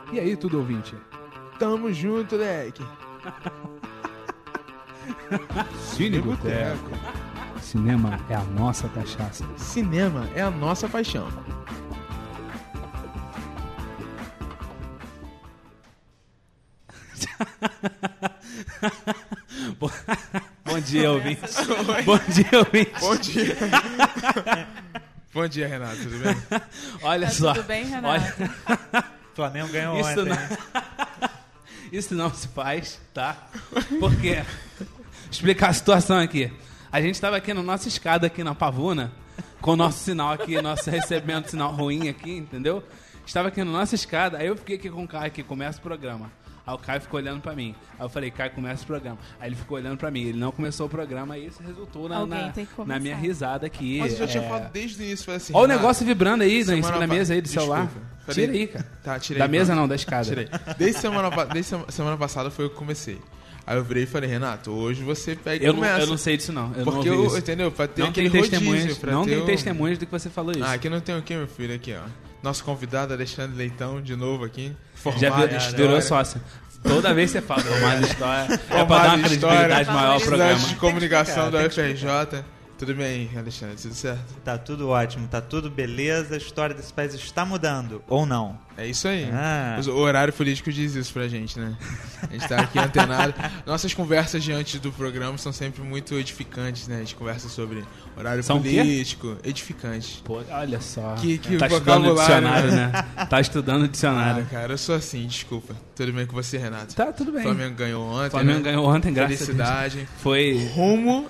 E aí, tudo ouvinte? Tamo junto, leque. Cine Boteco. Cinema é a nossa cachaça. Cinema é a nossa paixão. Bom dia, ouvinte. Bom dia, ouvinte. Bom dia. Bom dia, Renato, tudo bem? Olha Tá só. tudo bem, Renato? Flamengo ganhou Isso ontem. Isso não se faz, tá? Porque, explicar a situação aqui. A gente estava aqui na nossa escada aqui na Pavuna, com o nosso sinal aqui, nosso recebimento sinal ruim aqui, entendeu? Estava aqui na nossa escada, aí eu fiquei aqui com o Caio, que começa o programa. Aí o Caio ficou olhando pra mim. Aí eu falei, Caio, começa o programa. Aí ele ficou olhando pra mim. Ele não começou o programa, aí isso resultou na minha risada aqui. Mas eu já tinha falado desde o início. Falei assim, Olha o Renato, negócio vibrando aí em cima da semana mesa aí do Desculpa. celular. Falei- Tira aí, cara. Tá, tirei. Da mesa pronto. não, da escada. Tirei. Desde semana passada foi eu que comecei. Aí eu virei e falei, Renato, hoje você pega e Eu começa. não sei disso não. Eu Porque não ouvi isso. entendeu? Pra ter Não tem aquele rodízio. testemunhas, Pra não ter tem testemunhas do que você falou isso. Ah, aqui não tem o quê, meu filho? Aqui, ó. Nosso convidado, Alexandre Leitão, de novo aqui. Já Formado em virou história. sócio. Toda vez que você fala formado em história, é pra Formado dar uma em credibilidade história, maior ao programa. Estudante de comunicação da Tem que UFRJ. Tudo bem, Alexandre? Tudo certo? Tá tudo ótimo, tá tudo beleza. A história desse país está mudando, ou não? É isso aí. Ah. O horário político diz isso pra gente, né? A gente tá aqui antenado. Nossas conversas diante do programa são sempre muito edificantes, né? A gente conversa sobre horário São o quê? político. Edificantes. Pô, olha só. Que tá estudando o vocabulário, dicionário, né? né? Tá estudando o Ah, dicionário. cara, eu sou assim, desculpa. Tudo bem com você, Renato? Tá, tudo bem. O Flamengo ganhou ontem, Flamengo né? ganhou ontem, graças a Felicidade. Deus. Foi... Rumo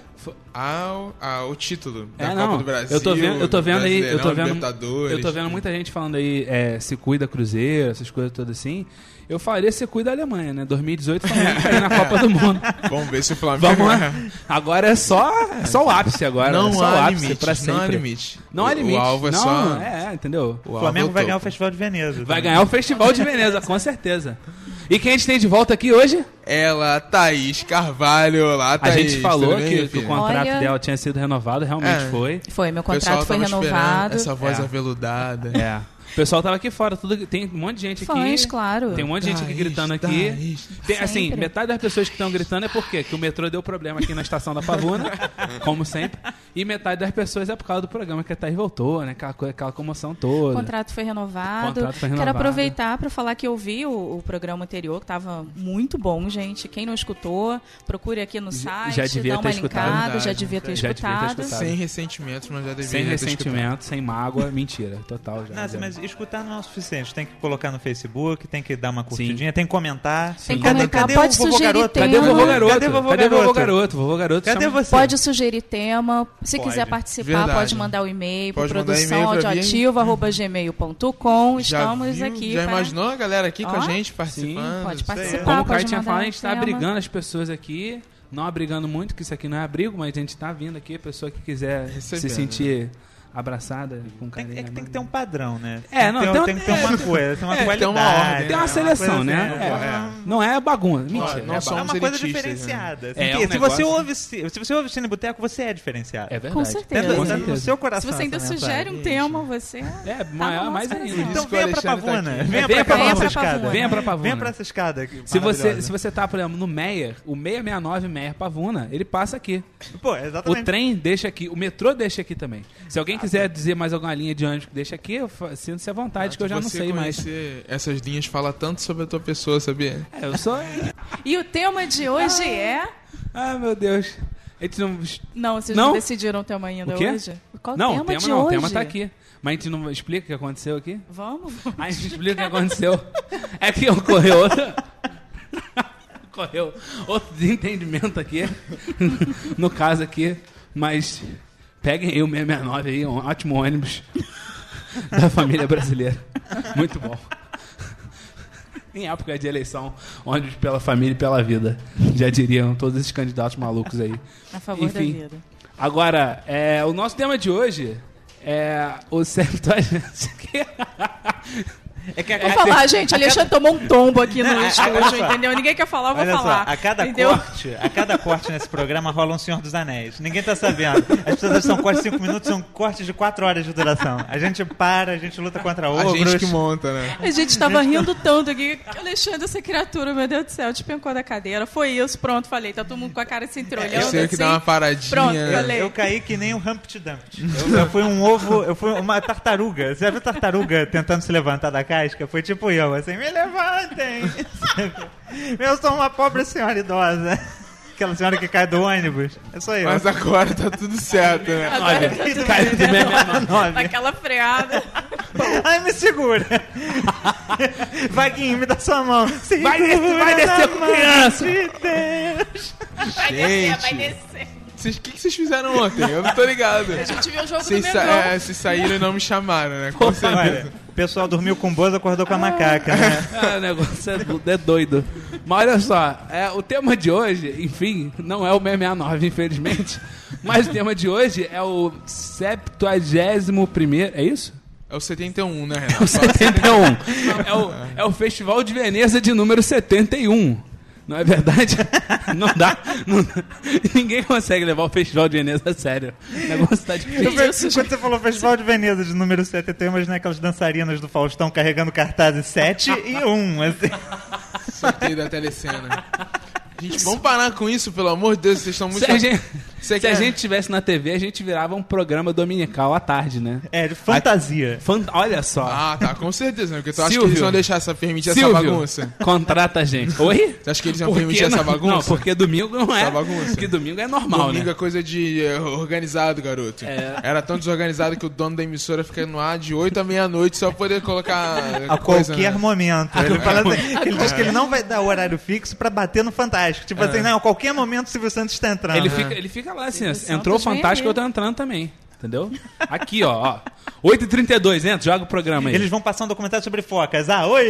ao título da Copa não. do Brasil. Eu tô vendo aí, eu tô vendo Libertadores. muita gente falando aí, se cuida Cruzeiro, essas coisas todas assim. Eu falaria se cuida Alemanha, né? 2018 Flamengo tá aí na Copa do Mundo. Vamos ver se o Flamengo... Vamos lá. Agora é só o ápice agora. Não é só o há ápice limite, pra sempre. não há limite. Não há limite. O alvo é não, só... entendeu? O O Flamengo vai ganhar o topo. Festival de Veneza. Vai ganhar o Festival de Veneza, com certeza. E quem a gente tem de volta aqui hoje? Ela, Thaís Carvalho. Olá, A Thaís. gente falou tudo bem, que o filha? contrato Olha- dela tinha sido renovado, realmente É. foi. Foi, meu O pessoal contrato foi tava esperando renovado. essa voz É. aveludada. É. O pessoal tava aqui fora, tem um monte de gente aqui. Fãs, claro. Tem um monte de gente aqui Thaís, gritando aqui. Thaís. Tem, assim, Sempre. metade das pessoas que estão gritando é por quê? Que o metrô deu problema aqui na estação da Pavuna, como sempre. E metade das pessoas é por causa do programa que a Thaís voltou, né? Aquela comoção O toda. contrato foi renovado. Contrato foi Quero renovado. aproveitar para falar que eu vi o programa anterior, que estava muito bom, gente. Quem não escutou, procure aqui no site, já devia dá uma ter escutado. linkada, já Verdade. devia ter Já devia ter escutado. escutado. Sem ressentimentos, mas já deveria Sem ter ressentimento, sem mágoa, mentira. Total já. Nossa, já. mas escutar não é o suficiente. Tem que colocar no Facebook, tem que dar uma curtidinha, tem que comentar. Tem que Cadê- comentar, cadê pode o vovô sugerir garoto? tema. Cadê o vovô garoto? Cadê o vovô Cadê o vovô garoto? garoto? O vovô garoto Cadê chama- você? Pode sugerir tema. Se Pode. quiser participar, Verdade. pode mandar o e-mail para Pode mandar e-mail pra produçãoaudioativa@gmail.com. Já Estamos viu? aqui. Já para- imaginou a galera aqui com a Ó, gente participando? pode Isso aí. participar. Como o Caio pode tinha mandar falado, a gente tá tema. abrigando as pessoas aqui. Não abrigando muito, que isso aqui não é abrigo, mas a gente tá vindo aqui. A pessoa que quiser se Recebendo, sentir abraçada com Tem, carinho. tem que ter um padrão, né? É, não, tem que ter uma coisa, tem uma tem qualidade. uma ordem, Tem uma seleção, né? Não é bagunça. Mentira. Não é somos É uma coisa elitistas, diferenciada. É, Assim, um se você negócio- ouve Cine Boteco, você é diferenciado. É verdade. Com certeza. Tenta- Com tenta no certeza. seu Se coração. você ainda essa sugere um mensagem. tema, você. É, Tá maior, bom, mais certo. ainda. Então Isso que o venha pra Alexandre tá Pavuna. aqui. Venha Venha pra pra nossa Pavuna. escada. Venha pra Pavuna. Venha pra essa escada. aqui, Se maravilhosa. você tá, por exemplo, no Meyer, o 669 Meyer Pavuna, ele passa aqui. Pô, O exatamente. trem deixa aqui, o metrô deixa aqui também. Se alguém quiser dizer mais alguma linha de ônibus que deixa aqui, sinta-se à vontade, que eu já não sei mais. Essas linhas fala tanto sobre a tua pessoa, sabia? É, eu sou. E o tema de hoje é. Ah, meu Deus. A gente não. Não, vocês Não? não decidiram o tema ainda O quê? hoje? Qual Não, o o tema de tema não, o hoje? tema tá aqui. Mas a gente não explica o que aconteceu aqui? Vamos? A gente explica o que aconteceu. É que ocorreu outra. Ocorreu outro desentendimento aqui. No caso aqui. Mas peguem aí o 669 aí, um ótimo ônibus da família brasileira. Muito bom. Em época de eleição, ônibus pela família e pela vida. Já diriam todos esses candidatos malucos aí. A favor Enfim. da vida. Agora, o nosso tema de hoje é o 70... É que Vou falar, gente, Alexandre tomou um tombo aqui no estúdio, entendeu? Ninguém quer falar, eu vou Olha falar. só, a cada corte nesse programa rola um Senhor dos Anéis. Ninguém tá sabendo. As pessoas acham que são cortes de 5 minutos, são cortes de 4 horas de duração. A gente para, a gente luta contra ogros. A gente que monta, né? A gente tava rindo tanto aqui. Alexandre, essa criatura, meu Deus do céu, despencou da cadeira. Foi isso, pronto, falei. Tá todo mundo com a cara se entreolhando. Eu sei que dá uma paradinha. Pronto, né? falei. Eu caí que nem um Humpty Dumpty. Eu fui um ovo, eu fui uma tartaruga. Você já viu tartaruga tentando se levantar da casca? Foi tipo eu, assim, me levantem! Eu sou uma pobre senhora idosa. Aquela senhora que cai do ônibus. É só eu. Mas agora tá tudo certo, né? Agora tá tudo Caiu do meme Naquela freada. Ai, me segura! Vaguinho, me dá sua mão. Vai descer com criança! De Deus. Vai descer. O que vocês fizeram ontem? Eu não tô ligado. A gente viu o jogo Vocês do Mengão. vocês saíram e não me chamaram, né? Com certeza. Olha, o pessoal dormiu com o Bozo, acordou com a macaca, né? O negócio é doido. Mas olha só, o tema de hoje, enfim, não é o meme A9, infelizmente. Mas o tema de hoje é o 71º. É isso? É o 71, né, É Renato? o 71. É o Festival de Veneza de número 71. Não é verdade? Não dá. Ninguém consegue levar o Festival de Veneza a sério. O negócio tá difícil. Quando você falou Festival de Veneza de número 71, eu imaginei aquelas dançarinas do Faustão carregando cartazes 7 e 1. Assim. Sorteio da telecena. Gente, vamos parar com isso, pelo amor de Deus, vocês estão muito... Se a gente estivesse na TV, a gente virava um programa dominical à tarde, né? É, de fantasia. Olha só. Ah, tá, com certeza, né? Porque tu acha Silvio. que eles vão deixar permitir essa Silvio, bagunça? contrata a gente. Oi? Você acha que eles vão permitir essa bagunça? Não, porque domingo não é. Essa bagunça. Porque domingo é normal, Domingo né? é coisa de organizado, garoto. Era tão desorganizado que o dono da emissora fica no ar de 8 à meia-noite só pra poder colocar A coisa, qualquer né? momento. Ele fala assim, ele diz que ele não vai dar o horário fixo pra bater no Fantástico. Tipo assim, não, a qualquer momento o Silvio Santos está entrando. Ele fica lá assim, Silvio entrou o Santos vem Fantástico, aí. eu tô entrando também. Entendeu? Aqui, ó. 8h32, entra, joga o programa aí. Eles vão passar um documentário sobre focas. Ah, oi!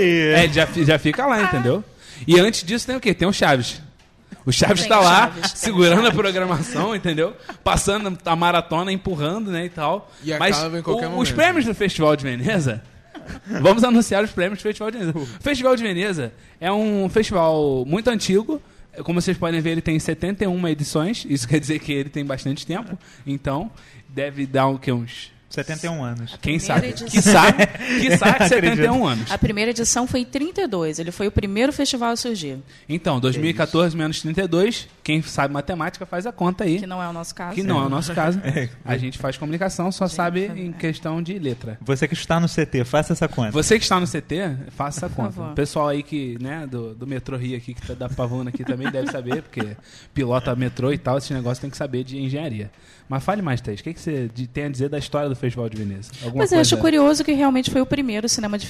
Já fica lá, entendeu? E antes disso tem o quê? Tem o Chaves. O Chaves Tem tá o lá, Chaves, tem segurando o a programação, entendeu? Passando a maratona, empurrando, né, e tal. E Mas acaba em qualquer os momento. prêmios do Festival de Veneza... Vamos anunciar os prêmios do Festival de Veneza. O Festival de Veneza é um festival muito antigo. Como vocês podem ver, ele tem 71 edições. Isso quer dizer que ele tem bastante tempo. Então, deve dar uns 71 anos. Quem Primeira sabe? edição. Quiçá 71 anos. A primeira edição foi em 32. Ele foi o primeiro festival a surgir. Então, 2014 menos 32, quem sabe matemática faz a conta aí. Que não é o nosso caso. Que não é o nosso caso. A gente faz comunicação, só sabe em questão de letra. Você que está no CT, faça essa conta. Você que está no CT, faça essa conta. favor. O pessoal aí que, né, do metrô Rio aqui, que tá da Pavuna aqui também deve saber, porque pilota metrô e tal, esse negócio tem que saber de engenharia. Mas fale mais, Thaís, o que você tem a dizer da história do Festival de Veneza? Mas eu acho curioso que realmente foi o primeiro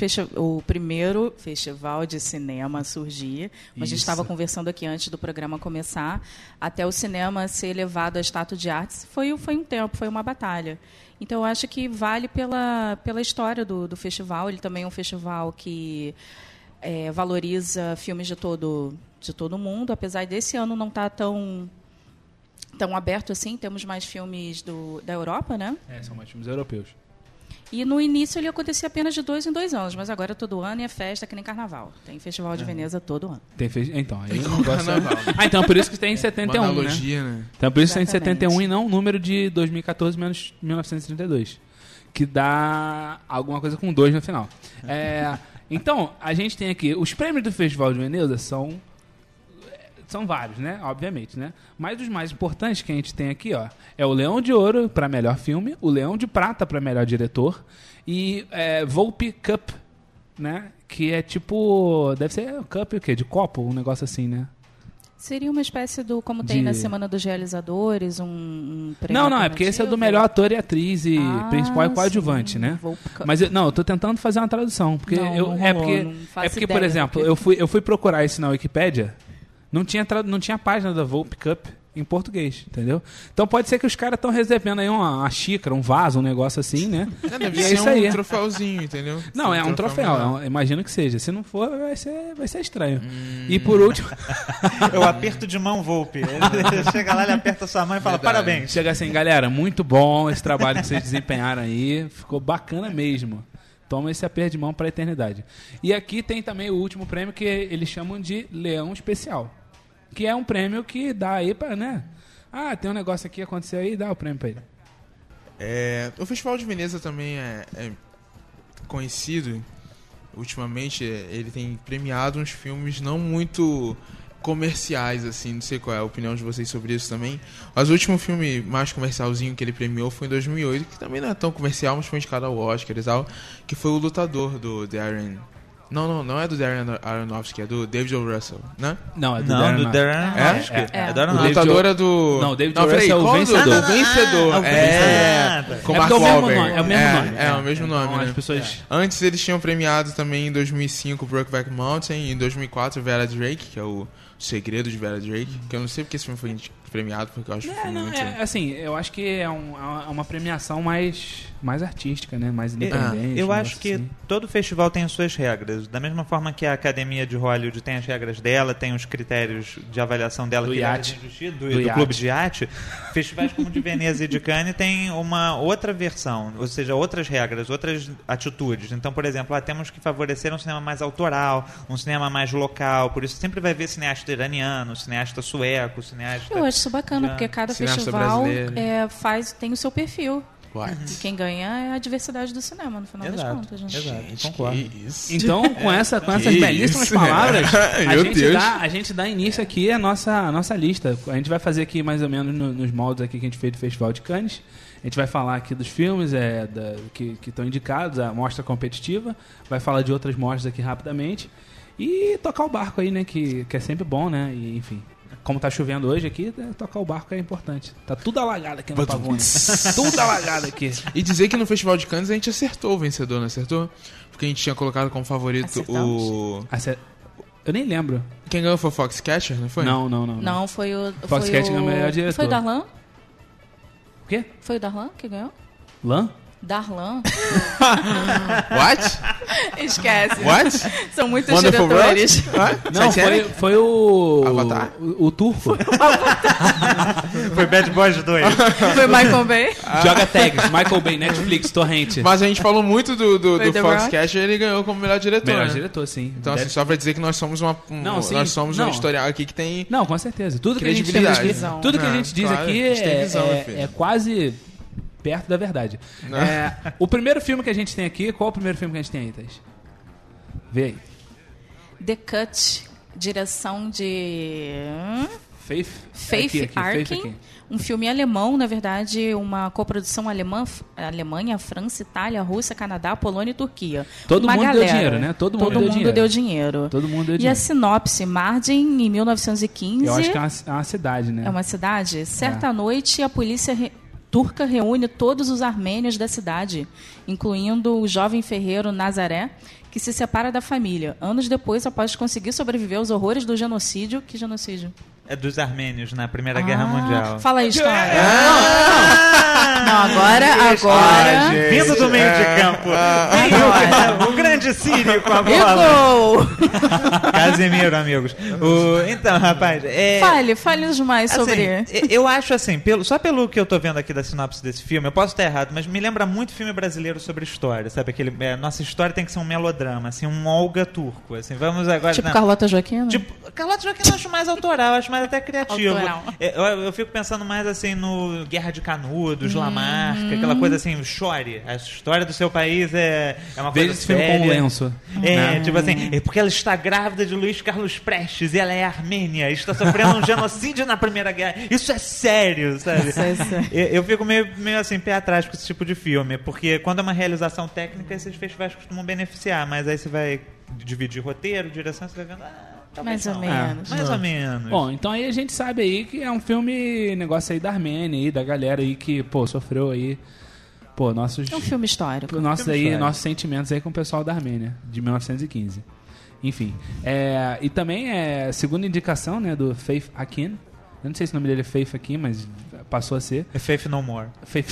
o primeiro festival de cinema a surgir. A gente Isso. estava conversando aqui antes do programa começar. Até o cinema ser elevado a status de arte foi um tempo, foi uma batalha. Então eu acho que vale pela história do festival. Ele também é um festival que valoriza filmes de todo mundo, apesar desse ano não estar tão aberto assim. Temos mais filmes da Europa, né? São mais filmes europeus. E no início ele acontecia apenas de 2 em 2 anos, mas agora todo ano é festa que nem carnaval. Tem Festival de Veneza todo ano. Então, aí Tem o negócio carnaval. então por isso que tem Uma 71, né? analogia, né? Então por isso que tem Exatamente. 71 e não o número de 2014 menos 1932. Que dá alguma coisa com 2 no final. Então, a gente tem aqui... Os prêmios do Festival de Veneza são vários, né? Obviamente, né? Mas os mais importantes que a gente tem aqui, ó, é o Leão de Ouro para melhor filme, o Leão de Prata para melhor diretor e Volpe Cup, né? Que é tipo... Deve ser cup o quê? De copo? Um negócio assim, né? Seria uma espécie como tem na Semana dos Realizadores, um prêmio Não, é porque esse é do melhor ator e atriz e principal e coadjuvante, sim, né? Volpe Cup. Mas eu tô tentando fazer uma tradução, porque Não rolou, não faço por ideia, exemplo, porque- eu fui procurar isso na Wikipédia, não tinha página da Volpe Cup em português, entendeu? Então pode ser que os caras estão recebendo aí uma xícara, um vaso, um negócio assim, né? Deve E é ser isso aí. um troféuzinho, entendeu? Não, é um troféu, melhor. imagino que seja. Se não for, vai ser estranho. E por último, Eu aperto de mão Volpe. Ele chega lá, ele aperta sua mão e fala, Verdade. parabéns. chega assim, galera, muito bom esse trabalho que vocês desempenharam aí, ficou bacana mesmo. toma esse aperto de mão para a eternidade. E aqui tem também o último prêmio que eles chamam de Leão Especial, que é um prêmio que dá aí para, né? Ah, tem um negócio aqui, aconteceu aí, dá o prêmio para ele. O Festival de Veneza também é conhecido. Ultimamente, ele tem premiado uns filmes não muito comerciais, assim, não sei qual é a opinião de vocês sobre isso também. Mas o último filme mais comercialzinho que ele premiou foi em 2008, que também não é tão comercial, mas foi indicado ao Oscar e tal, que foi o Lutador, do Darren... Não é do Darren Aronofsky, é do David O. Russell, né? Não, é do Não, Darren do Darren É? Aronofsky. É. do O Aronofsky. Lutador é do... Não, o David O. peraí, Russell é o qual Vencedor. O Vencedor. o Vencedor. Com É Mark porque é o mesmo Wahlberg. nome, é o mesmo nome. É o mesmo nome, Então, né? as pessoas... Antes eles tinham premiado também em 2005 Brokeback Mountain, em 2004 Vera Drake, que é o Segredo de Vera Drake, que eu não sei porque esse filme foi premiado, porque eu acho que foi muito... assim, eu acho que é uma premiação mais artística, né? Mais independente. Eu um acho negócio que assim. todo festival tem as suas regras. Da mesma forma que a Academia de Hollywood tem as regras dela, tem os critérios de avaliação dela, Do que iate. do Do iate. Clube de Iate, festivais como o de Veneza e de Cannes tem uma outra versão, ou seja, outras regras, outras atitudes. Então, por exemplo, temos que favorecer um cinema mais autoral, um cinema mais local, por isso sempre vai ver cineasta iraniano, cineasta sueco, cineasta... Eu acho isso bacana, porque cada Cineasta festival brasileiro. tem o seu perfil. What? E quem ganha é a diversidade do cinema, no final das Exato, contas, gente. exato. Gente, Concordo. que isso? Então, com essas Que belíssimas isso? palavras, Meu Deus. a gente dá início aqui à nossa lista. A gente vai fazer aqui mais ou menos nos moldes aqui que a gente fez do Festival de Cannes. A gente vai falar aqui dos filmes que estão indicados, a mostra competitiva. Vai falar de outras mostras aqui rapidamente. E tocar o barco aí, né? Que é sempre bom, né? E, enfim, como tá chovendo hoje aqui, tocar o barco é importante. Tá tudo alagado aqui no Pavuna. Tudo alagado aqui. E dizer que no Festival de Cannes a gente acertou o vencedor, não acertou? Porque a gente tinha colocado como favorito o... Eu nem lembro. Quem ganhou foi o Foxcatcher, não foi? Não. Não, foi o... Foxcatcher ganhou o melhor diretor. Foi o Darlan? O quê? Foi o Darlan que ganhou? Lã? Darlan? What? Esquece. What? São muitos Wonderful diretores. World? What? Não, Titanic? foi o... Avatar? O turco. Foi Bad Boys 2. Foi Michael Bay. Joga tags, Michael Bay, Netflix, Torrent. Mas a gente falou muito do Foi The Foxcatcher e ele ganhou como melhor diretor, Melhor né? diretor, sim. Então, assim, só pra dizer que nós somos Não, sim, nós somos não. um historial aqui que tem... Não, com certeza. Tudo que a gente diz Credibilidade. aqui, tudo que a gente diz Claro, aqui a gente tem visão, meu filho. é quase perto da verdade. O primeiro filme que a gente tem aqui, qual é o primeiro filme que a gente tem aí, Thaís? Vê aí. The Cut, direção de... Faith Faith Arkin, um filme alemão, na verdade, uma coprodução Alemanha, França, Itália, Rússia, Canadá, Polônia e Turquia. Todo Uma mundo galera. deu dinheiro, né? Todo mundo deu dinheiro. Todo mundo deu E a dinheiro. sinopse, Mardin, em 1915... Eu acho que é uma cidade, né? É uma cidade? Certa noite, a polícia turca reúne todos os armênios da cidade, incluindo o jovem ferreiro Nazaré, que se separa da família. Anos depois, após conseguir sobreviver aos horrores do genocídio... Que genocídio? É dos armênios na Primeira Guerra Mundial. Fala aí, história. Não, agora... Vindo do meio de campo. O grande Sírio com a E bola. gol! Casemiro, amigos. Então, rapaz... Fale-nos mais sobre... Assim, eu acho assim, só pelo que eu tô vendo aqui da sinopse desse filme, eu posso estar errado, mas me lembra muito filme brasileiro sobre história, sabe? Nossa história tem que ser um melodrama, assim, um Olga turco, assim, vamos agora... Tipo Carlota Joaquina? Carlota Joaquina eu acho mais autoral, acho mais até criativo. Autoral. Eu fico pensando mais assim no Guerra de Canudos, Lamarca, aquela coisa assim, chore. A história do seu país é uma Veja coisa esse filme com um lenço. tipo assim, porque ela está grávida de Luiz Carlos Prestes e ela é armênia, está sofrendo um genocídio na Primeira Guerra. Isso é sério, sabe? Eu fico meio assim, pé atrás com esse tipo de filme, porque quando é uma realização técnica, esses festivais costumam beneficiar, mas aí você vai dividir roteiro, direção, você vai vendo... Mais ou menos. Mais ou menos. Bom, então aí a gente sabe aí que é um filme, negócio aí da Armênia aí, da galera aí que, pô, sofreu aí, pô, nossos... É um filme histórico. Nossos sentimentos aí com o pessoal da Armênia, de 1915. Enfim. E também é a segunda indicação, né, do Faith Arkin. Eu não sei se o nome dele é Faith Arkin, mas passou a ser. É Faith No More. Faith...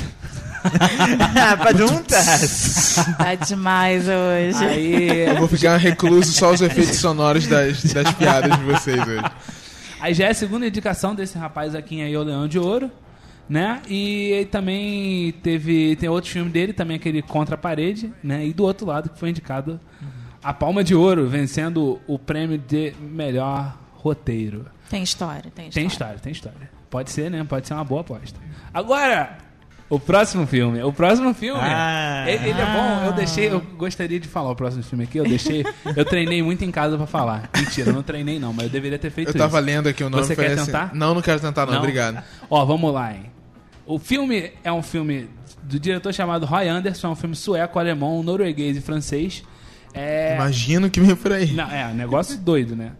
Tá demais hoje. Aí... Eu vou ficar recluso só os efeitos sonoros das piadas de vocês hoje. Aí já é a segunda indicação desse rapaz aqui aí, o Leão de Ouro. né? E também tem outro filme dele, também aquele Contra a Parede, né? E do outro lado que foi indicado a Palma de Ouro, vencendo o prêmio de melhor roteiro. Tem história. Tem história. Pode ser, né? Pode ser uma boa aposta. Agora, o próximo filme. Ele é bom. Eu gostaria de falar o próximo filme aqui. Eu treinei muito em casa pra falar. Mentira, eu não treinei não, mas eu deveria ter feito isso. Eu tava lendo aqui o nome. Você quer tentar? Não quero tentar não, obrigado. Ó, vamos lá, hein. O filme é um filme do diretor chamado Roy Andersson. É um filme sueco, alemão, norueguês e francês. Imagino que vem por aí. Não, é um negócio doido, né?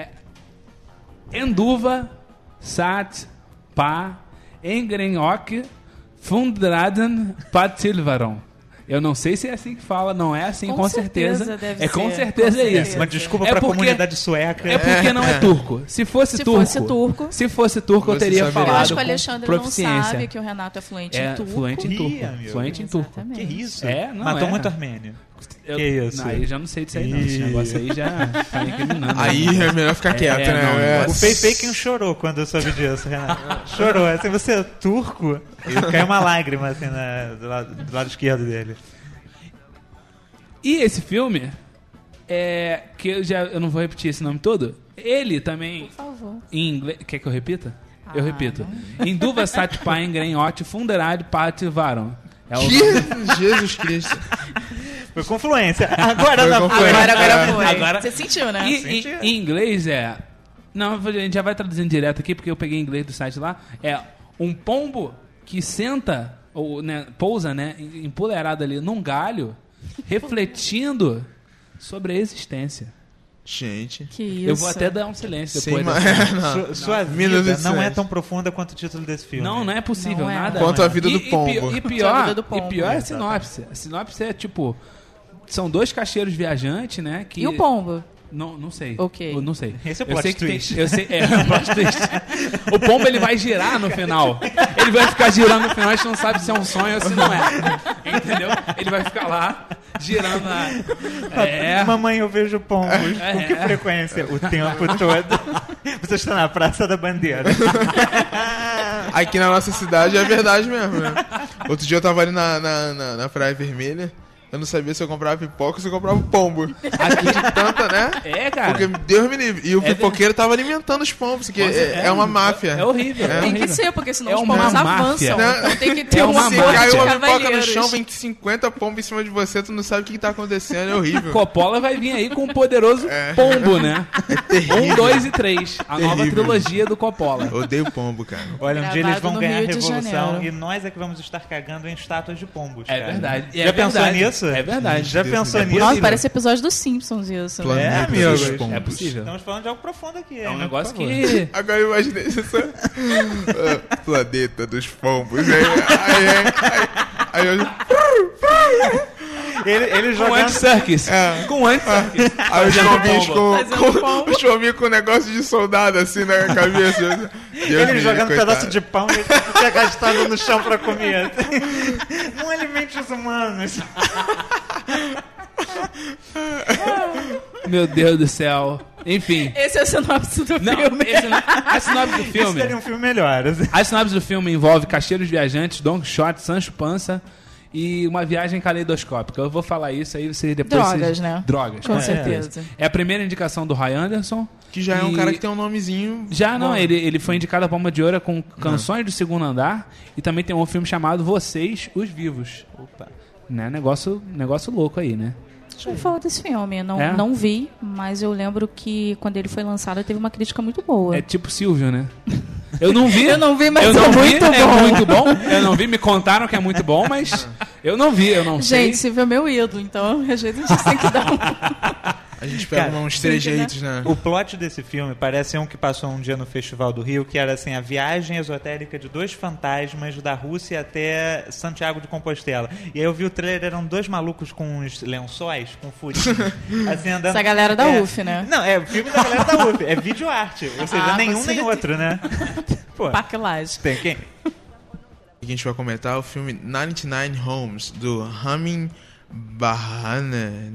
Enduva Sat Pa Engrenok Fundraden Patilvaron. Eu não sei se é assim que fala, não é assim, com certeza. Com certeza é isso. Uma desculpa pra comunidade sueca. É porque não é turco. Se fosse turco, eu teria falado. Eu acho que o Alexandre não proficiência. sabe que o Renato é fluente em turco. Fluente em turco. Que isso? Não Matou muito armênio. Que isso? Aí já não sei disso aí, não. Esse negócio aí já tá incriminando. Aí é melhor ficar quieto, né? O Fei chorou quando eu soube disso, Renato. Chorou. Assim, você é turco? E caiu uma lágrima assim, do lado esquerdo dele. E esse filme, que eu não vou repetir esse nome todo, ele também... Por favor. Em inglês... Quer que eu repita? Eu repito. Induva Satpa Engrenhot Funderad Pativaron. Jesus Cristo. Foi confluência. Agora foi. Agora você sentiu, né? Em inglês Não, a gente já vai traduzindo direto aqui, porque eu peguei em inglês do site lá. É um pombo que senta, ou né, pousa, né, empoleirado ali num galho, refletindo sobre a existência. Gente. Que isso. Eu vou até dar um silêncio depois. Sua vida não é tão profunda quanto o título desse filme. Não é possível, não é. nada. Quanto a vida do pombo. E pior é a sinopse. A sinopse é tipo... São dois caixeiros viajantes, né? E o pombo? Não sei. Ok. Eu não sei. Esse é o plot twist. Eu sei, o plot twist. O pombo, ele vai girar no final. Ele vai ficar girando no final, a gente não sabe se é um sonho ou se não é. Entendeu? Ele vai ficar lá, girando Mamãe, eu vejo pombos. Com que frequência? O tempo todo. Você está na Praça da Bandeira. Aqui na nossa cidade é verdade mesmo, né? Outro dia eu tava ali na Praia Vermelha. Eu não sabia se eu comprava pipoca ou se eu comprava pombo. Aqui de tanta, né? Cara. Porque Deus me livre. E o pipoqueiro tava alimentando os pombos, que é uma máfia. É horrível. Tem que ser, porque senão os pombos avançam. Então tem que ter uma Se máfia. caiu uma pipoca no chão, vem 50 pombos em cima de você, tu não sabe o que tá acontecendo, é horrível. Coppola vai vir aí com um poderoso pombo, né? Terrível. 1, 2 e 3. A nova Terrível. trilogia do Coppola. Odeio pombo, cara. Olha, um dia eles Gravado vão no ganhar a Rio de revolução Janeiro. e nós é que vamos estar cagando em estátuas de pombos. É cara. verdade. Já pensou nisso? É verdade. Já pensou nisso? Nossa, parece episódio dos Simpsons isso. Planeta amigo. dos pombos. É possível. Estamos falando de algo profundo aqui. É um hein? negócio Por favor. que... Agora eu imaginei isso. Planeta dos pombos. Aí eu... Ele Com jogando... anti-circus. Com anti-circus. Aí os pombo. pombinhos com negócio de soldado assim na cabeça. Ele jogando pedaço de pão e fica gastando no chão pra comer. Não alimente os humanos. Meu Deus do céu. Enfim. Esse é o sinopse do Não, filme. a sinopse do Esse filme... seria um filme melhor. Assim. A sinopse do filme envolve caixeiros viajantes, Don Quixote, Sancho Panza e uma viagem caleidoscópica. Eu vou falar isso aí, vocês depois... Drogas, né? Drogas. Com certeza. É a primeira indicação do Roy Andersson. Que já é um cara que tem um nomezinho... Já não, ele foi indicado a Palma de Ouro com Canções do Segundo Andar e também tem um filme chamado Vocês, os Vivos. Opa. Né? Negócio louco aí, né? Deixa eu falar desse filme. Não vi, mas eu lembro que quando ele foi lançado teve uma crítica muito boa. É tipo Silvio, né? Eu não vi. Eu não vi, mas eu não é vi, muito é bom. muito bom. Eu não vi, me contaram que é muito bom, mas eu não vi, eu não sei. Gente, Silvio é meu ídolo, então às vezes a gente tem que dar A gente pega uns trejeitos, né? O plot desse filme parece um que passou um dia no Festival do Rio, que era assim, a viagem esotérica de dois fantasmas da Rússia até Santiago de Compostela. E aí eu vi o trailer, eram dois malucos com uns lençóis, com furinhos, assim, andando... Essa galera da UF, né? Não, é o filme da galera da UF, é videoarte, ou seja, nenhum nem outro, né? Pô, Parque Lage. tem quem? A gente vai comentar o filme 99 Homes, do Ramin Bahrani.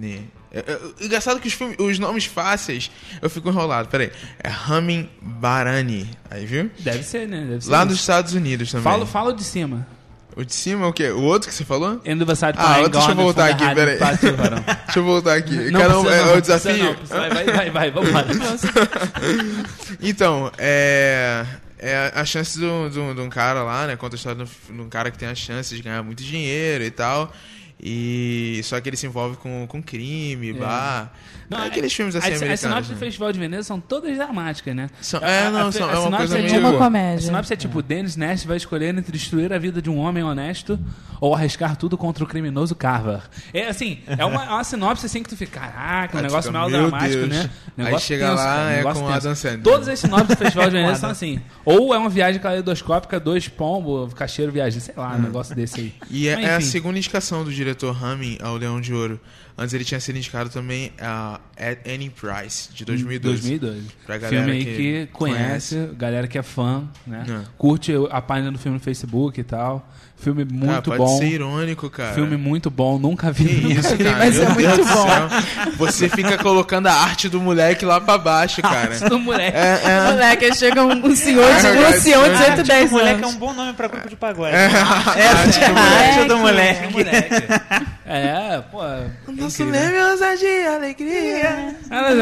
Engraçado que os nomes fáceis eu fico enrolado. Peraí. É Ramin Barani. Aí, viu? Deve ser, né? Deve ser Lá isso. nos Estados Unidos também. Fala o de cima. O de cima é o quê? O outro que você falou? Deixa deixa eu voltar aqui, peraí. Deixa eu voltar aqui. É o desafio? Vai, vamos lá. Então, é a chance de um cara lá, né? Conta a história de um cara que tem a chance de ganhar muito dinheiro e tal. E só que ele se envolve com crime, bar. Não, aqueles filmes assim americanos. As sinopses do Festival de Veneza são todas dramáticas, né? É uma coisa meio... uma comédia. A sinopse é tipo, Dennis Nash vai escolher entre destruir a vida de um homem honesto ou arriscar tudo contra o criminoso Carver. É assim, é uma sinopse assim que tu fica, caraca, um negócio meio dramático, né? Aí chega tenso, lá, cara, com a Adam Sandler. Todas as sinopses do Festival de Veneza são assim. Ou é uma viagem caleidoscópica, 2 pombos, cacheiro viagem, sei lá, um negócio desse aí. E Mas, é a enfim. segunda indicação do diretor Ramin ao Leão de Ouro. Antes ele tinha sido indicado também a Annie Price, de 2012. 2012. Pra galera Filme aí que conhece, galera que é fã, né? Curte a página do filme no Facebook e tal. Filme muito pode bom. Ser irônico, cara. Filme muito bom, nunca vi. Que isso, cara. mas é muito Deus do bom. céu. Você fica colocando a arte do moleque lá pra baixo, cara. do moleque. Moleque, chega um senhor de cara, 110 moleque é anos. um bom nome pra grupo de pagode. Arte do moleque. É, moleque. É, pô. Nosso leme é ousadia e alegria.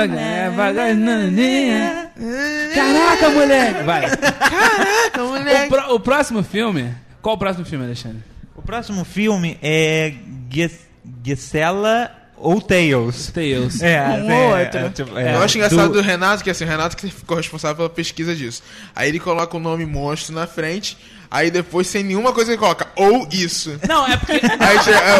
Caraca, moleque! Vai. Caraca, moleque. O próximo filme. Qual o próximo filme, Alexandre? O próximo filme é Gisela ou Tales. Tales. ou outro. Eu acho engraçado do Renato, que assim, o Renato que ficou responsável pela pesquisa disso. Aí ele coloca o nome monstro na frente, aí depois, sem nenhuma coisa, ele coloca ou isso. Não, é porque. Aí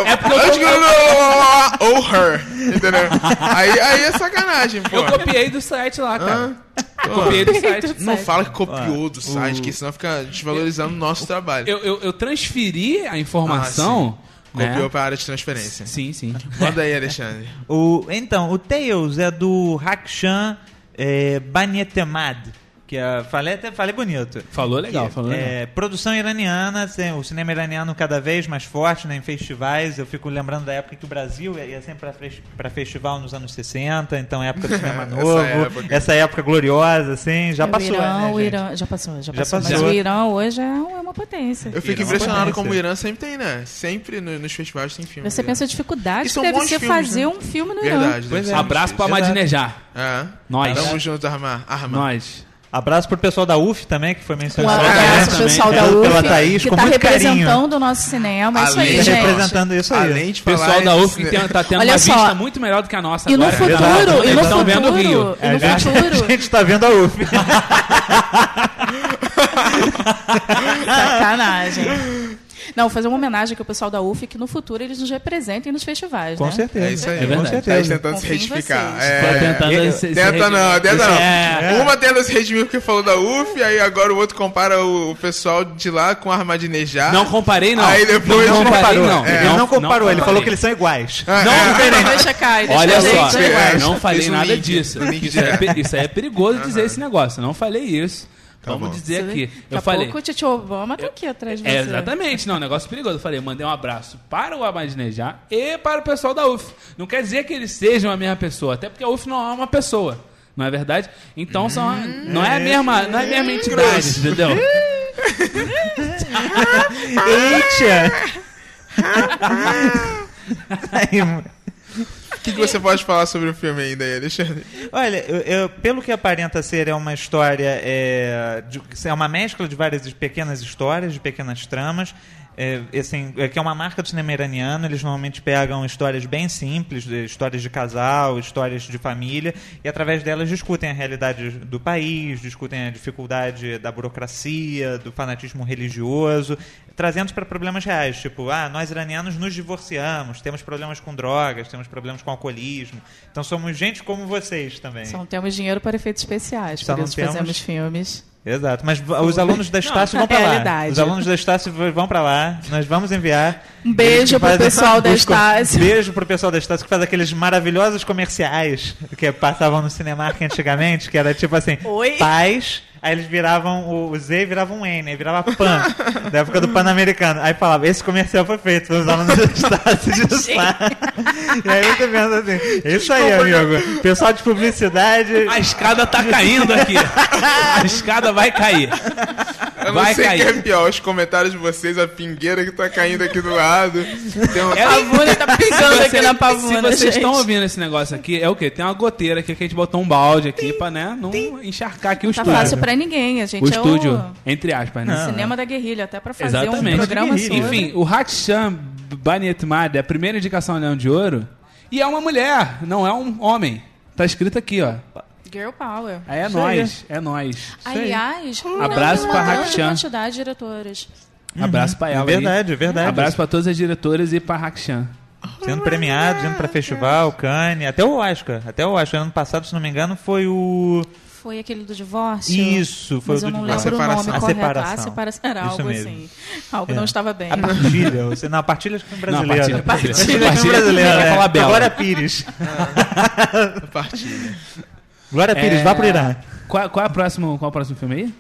ou her, entendeu? Aí é sacanagem, pô. Eu copiei do site lá, cara. Eu copiei do site. Não fala que copiou do site, que senão fica desvalorizando o nosso trabalho. Eu transferi a informação. Né? Copiou pra área de transferência. Sim. Manda aí, Alexandre. Então, o Tales é do Rakshan Banietemad, que falei bonito. Falou legal, falou legal. Produção iraniana, o cinema iraniano cada vez mais forte, né, em festivais. Eu fico lembrando da época que o Brasil ia sempre para festival nos anos 60, então época do cinema novo, essa época gloriosa, assim, já passou, O né, Irã, já passou. Mas passou. o Irã hoje é uma potência. Eu fico Irã impressionado potência. como o Irã sempre tem, né? Sempre nos festivais tem filme. Você pensa a dificuldade E que são deve bons ser filmes, fazer né? um filme no Irã. Verdade. Pois deve é. ser Abraço pra Exato. Ahmadinejad. Nós. Nós. Tamo junto, Arma. Nós. Abraço pro pessoal da UF também, que foi Um mencionado. abraço pro pessoal da Pela UF, Thaís, que com está muito carinho. representando o nosso cinema. É isso Além aí, de gente. representando isso aí. Além de O falar... pessoal da UF esse- que tá tendo Olha uma só. vista muito melhor do que a nossa E no agora. futuro, Eles estão vendo o Rio. e no A futuro, gente tá vendo a UF. sacanagem. Não, fazer uma homenagem aqui ao pessoal da UF, que no futuro eles nos representem nos festivais, Com né? certeza. É isso aí. É verdade. Com Tá certeza. tentando se Confio em retificar. vocês. Tô tentando se Tenta não. É. Uma tenta se redimir porque falou da UF, aí agora o outro compara o pessoal de lá com a Ahmadinejad. Não comparei, não. Aí depois não comparei, Comparou. não. Ele não comparou, ele comparei. falou que eles são iguais. Não, deixa cair. Deixa Olha a gente, só, né? não falei Fez um nada link, disso. um link Isso aí direto. isso aí é perigoso dizer esse negócio. Eu não falei isso. Tá Vamos bom. dizer aqui. Daqui Eu a falei. pouco o Tio Obama tá aqui atrás de você. Exatamente, não, negócio perigoso. Eu falei, mandei um abraço para o Ahmadinejad e para o pessoal da UF. Não quer dizer que eles sejam a mesma pessoa, até porque a UF não é uma pessoa, não é verdade? Então não é a mesma entidade, entendeu? Eita! Aí, O que você pode falar sobre o filme ainda aí, Alexandre? olha, pelo que aparenta ser, é uma história, é uma mescla de várias pequenas histórias, de pequenas tramas, que é uma marca do cinema iraniano. Eles normalmente pegam histórias bem simples, histórias de casal, histórias de família, e através delas discutem a realidade do país, discutem a dificuldade da burocracia, do fanatismo religioso, trazendo para problemas reais, tipo, nós iranianos nos divorciamos, temos problemas com drogas, temos problemas com alcoolismo, então somos gente como vocês também. Só não temos dinheiro para efeitos especiais, Só por não isso temos. fazemos filmes. Exato, mas os alunos da Estácio vão para lá. realidade. Os alunos da Estácio vão para lá, nós vamos enviar. Um beijo Eles que pro fazem- pessoal da Estácio. Beijo pro pessoal da Estácio que faz aqueles maravilhosos comerciais que passavam no Cinemark antigamente, que era tipo assim, Oi? paz, Aí eles viravam o Z virava um N, aí virava Pan, da época do Pan-Americano. Aí falava, esse comercial foi feito pelos alunos do Estácio de Sá. E aí você pensa assim, é isso aí, amigo. Pessoal de publicidade... A escada tá caindo aqui. A escada vai cair. Eu não sei o que é pior, os comentários de vocês, a pingueira que tá caindo aqui do lado. Tem um... A pavuna tá pingando aqui na pavuna, Se vocês gente. estão ouvindo esse negócio aqui, é o quê? Tem uma goteira aqui que a gente botou um balde aqui pra, né, não encharcar aqui o Tá estúdio. fácil pra ninguém, a gente O é estúdio, entre aspas, né? o cinema da guerrilha, até pra fazer Exatamente. um programa sobre. Enfim, o Hakshan Banietmad é a primeira indicação ao Leão de Ouro e é uma mulher, não é um homem. Tá escrito aqui, ó. Girl Power. Aí é nós, é nós. Aliás, Abraço tem pra uma grande Hakshan. quantidade de diretoras. Abraço pra ela Verdade, aí. verdade. Abraço pra todas as diretoras e pra Hakshan. Sendo premiado, indo pra festival, Cannes, até o Oscar. Ano passado, se não me engano, foi o... Foi aquele do divórcio? Isso, foi mas o eu do não divórcio. lembro o nome A correto. separação. A separação era Isso algo mesmo. assim. Algo não estava bem. A partilha. Não, a partilha acho que foi brasileira. Não, a partilha. Acho que foi brasileira. Quer falar Bela. Glória Pires. Partilha. Glória Pires, vá pro Irã. Qual é o próximo filme aí?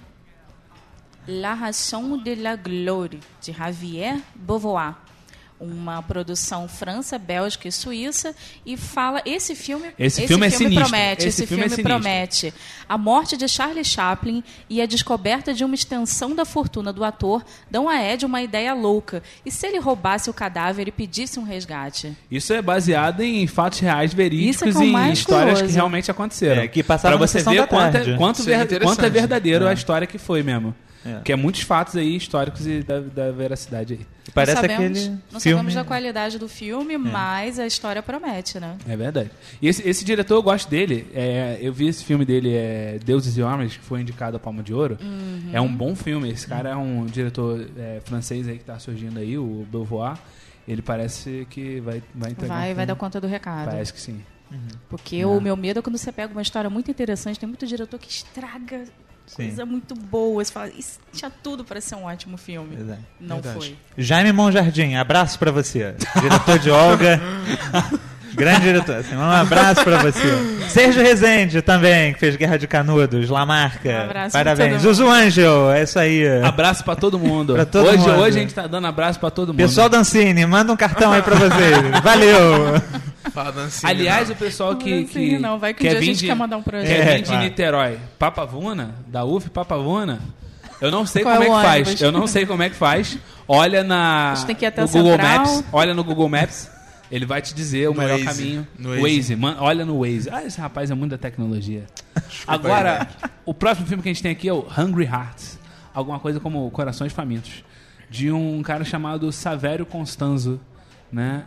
La Raison de la Gloire, de Javier Beauvoir. Uma produção França, Bélgica e Suíça. E fala... Esse filme é sinistro. promete. Esse filme é sinistro. promete. A morte de Charlie Chaplin e a descoberta de uma extensão da fortuna do ator dão a Ed uma ideia louca. E se ele roubasse o cadáver e pedisse um resgate? Isso é baseado em fatos reais, verídicos Isso é que é o e em mais histórias curioso. que realmente aconteceram. É, que passaram pra na você sessão ver da tarde. quanto Isso é interessante. é verdadeiro a história que foi mesmo. É. Que é muitos fatos aí históricos e da veracidade aí. Parece não sabemos, aquele não filme... sabemos da qualidade do filme, mas a história promete, né? É verdade. E esse diretor, eu gosto dele. Eu vi esse filme dele, Deuses e Homens, que foi indicado a Palma de Ouro. Uhum. É um bom filme. Esse cara é um diretor francês aí que tá surgindo aí, o Beauvoir. Ele parece que vai entregar um Vai filme. dar conta do recado. Parece que sim. Porque o meu medo é quando você pega uma história muito interessante, tem muito diretor que estraga coisa muito boa. Você fala, isso tinha tudo para ser um ótimo filme. Verdade. Não Verdade. foi. Jaime Monjardim, abraço pra você. Diretor de Olga. Grande diretor. Assim, um abraço pra você. Sérgio Rezende também, que fez Guerra de Canudos, Lamarca. Um abraço pra Parabéns. todo mundo. Zuzu Angel, é isso aí. Abraço pra todo mundo. Pra todo hoje, mundo. hoje a gente tá dando abraço pra todo mundo. Pessoal da Ancine, manda um cartão aí pra vocês. Valeu. Fala dancinha. Aliás, o pessoal que não, vai que um quer dia a vir gente de, quer mandar um projeto. quer vir de claro. Niterói, Papavuna, da UF Papavuna, eu não sei Qual como é é o que faz. ônibus? Eu não sei como é que faz. Olha A gente tem que ir até no o Google Central. Maps. Olha no Google Maps. Ele vai te dizer o No melhor Waze. caminho. No Waze. Olha no Waze. Ah, esse rapaz é muito da tecnologia. Agora, o próximo filme que a gente tem aqui é o Hungry Hearts. Alguma coisa como Corações Famintos. De um cara chamado Saverio Costanzo, né?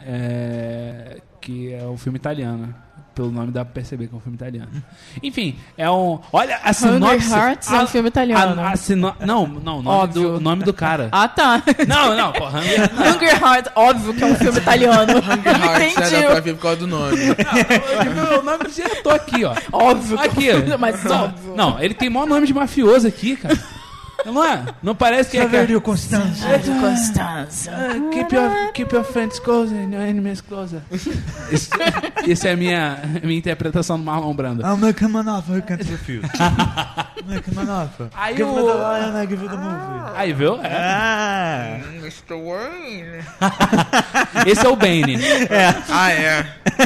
Que é um filme italiano. Pelo nome dá pra perceber que é um filme italiano. Enfim, é um... Olha a Hungry sinopse... Hearts é um filme italiano. Não, Óbvio. nome do cara. Ah, tá. Não, pô, Hungry Hearts... Hungry Heart, óbvio que é um filme italiano. Hearts, dá pra Entendi. ver por causa do nome. O nome do diretor aqui, ó. Óbvio que Aqui. é um filme, mas óbvio. Não, ele tem maior nome de mafioso aqui, cara. Não é? Não parece que é... Saverio Constâncio. Constanza. Keep your friends closer and your enemies closer. Isso é a minha interpretação do Marlon Brando. I'll make him an offer I can't refuse. Make him an offer. Aí Give me o- the lion, I give you the movie. Aí, viu? Ah, Mr. Wayne. Esse é o Bane. Ah, é.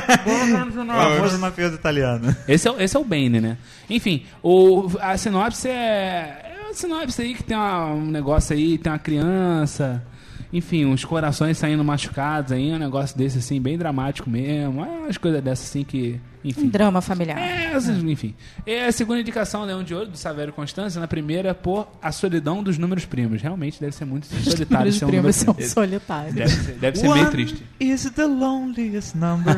famoso mafioso italiano. Esse é o Bane, né? Enfim, a sinopse é uma sinopse aí que tem um negócio aí, tem uma criança, enfim, uns corações saindo machucados aí, um negócio desse assim, bem dramático mesmo, umas coisas dessas assim que, enfim. Um drama familiar. Enfim. É a segunda indicação, Leão de Ouro, do Saverio Constâncio, na primeira, por A Solidão dos Números Primos. Realmente deve ser muito solitário Os ser um número primos são primo. solitários. Deve ser meio triste. Is the loneliest number.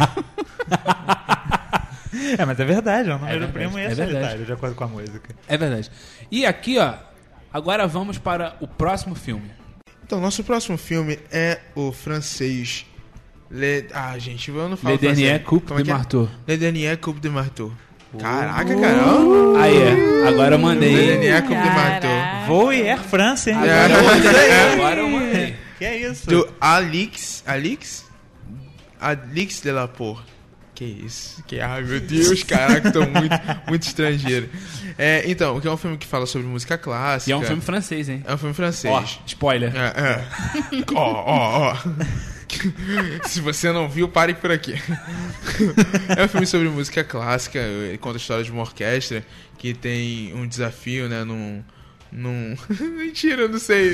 Mas é verdade, é um número verdade, primo e é, é verdade. solitário, de acordo com a música. É verdade. E aqui, ó, agora vamos para o próximo filme. Então, nosso próximo filme é o francês... gente, eu não falo Le Dernier francês. Coupe Como é de que é? Marteau. Le Dernier Coupe de Marteau. Caraca, Carol. Aí agora eu Le mandei. Dernier Coupe de Marteau. Caraca. Vou e Air France, hein? Agora eu mandei. Que é isso? Do Alix Delaporte. Que isso? Ai, meu Deus, caraca, tô muito estrangeiro. Então, que é um filme que fala sobre música clássica. E é um filme francês, hein? É um filme francês. Ó, spoiler. Ó. Se você não viu, pare por aqui. É um filme sobre música clássica. Ele conta a história de uma orquestra que tem um desafio, né, num... Mentira, eu não sei.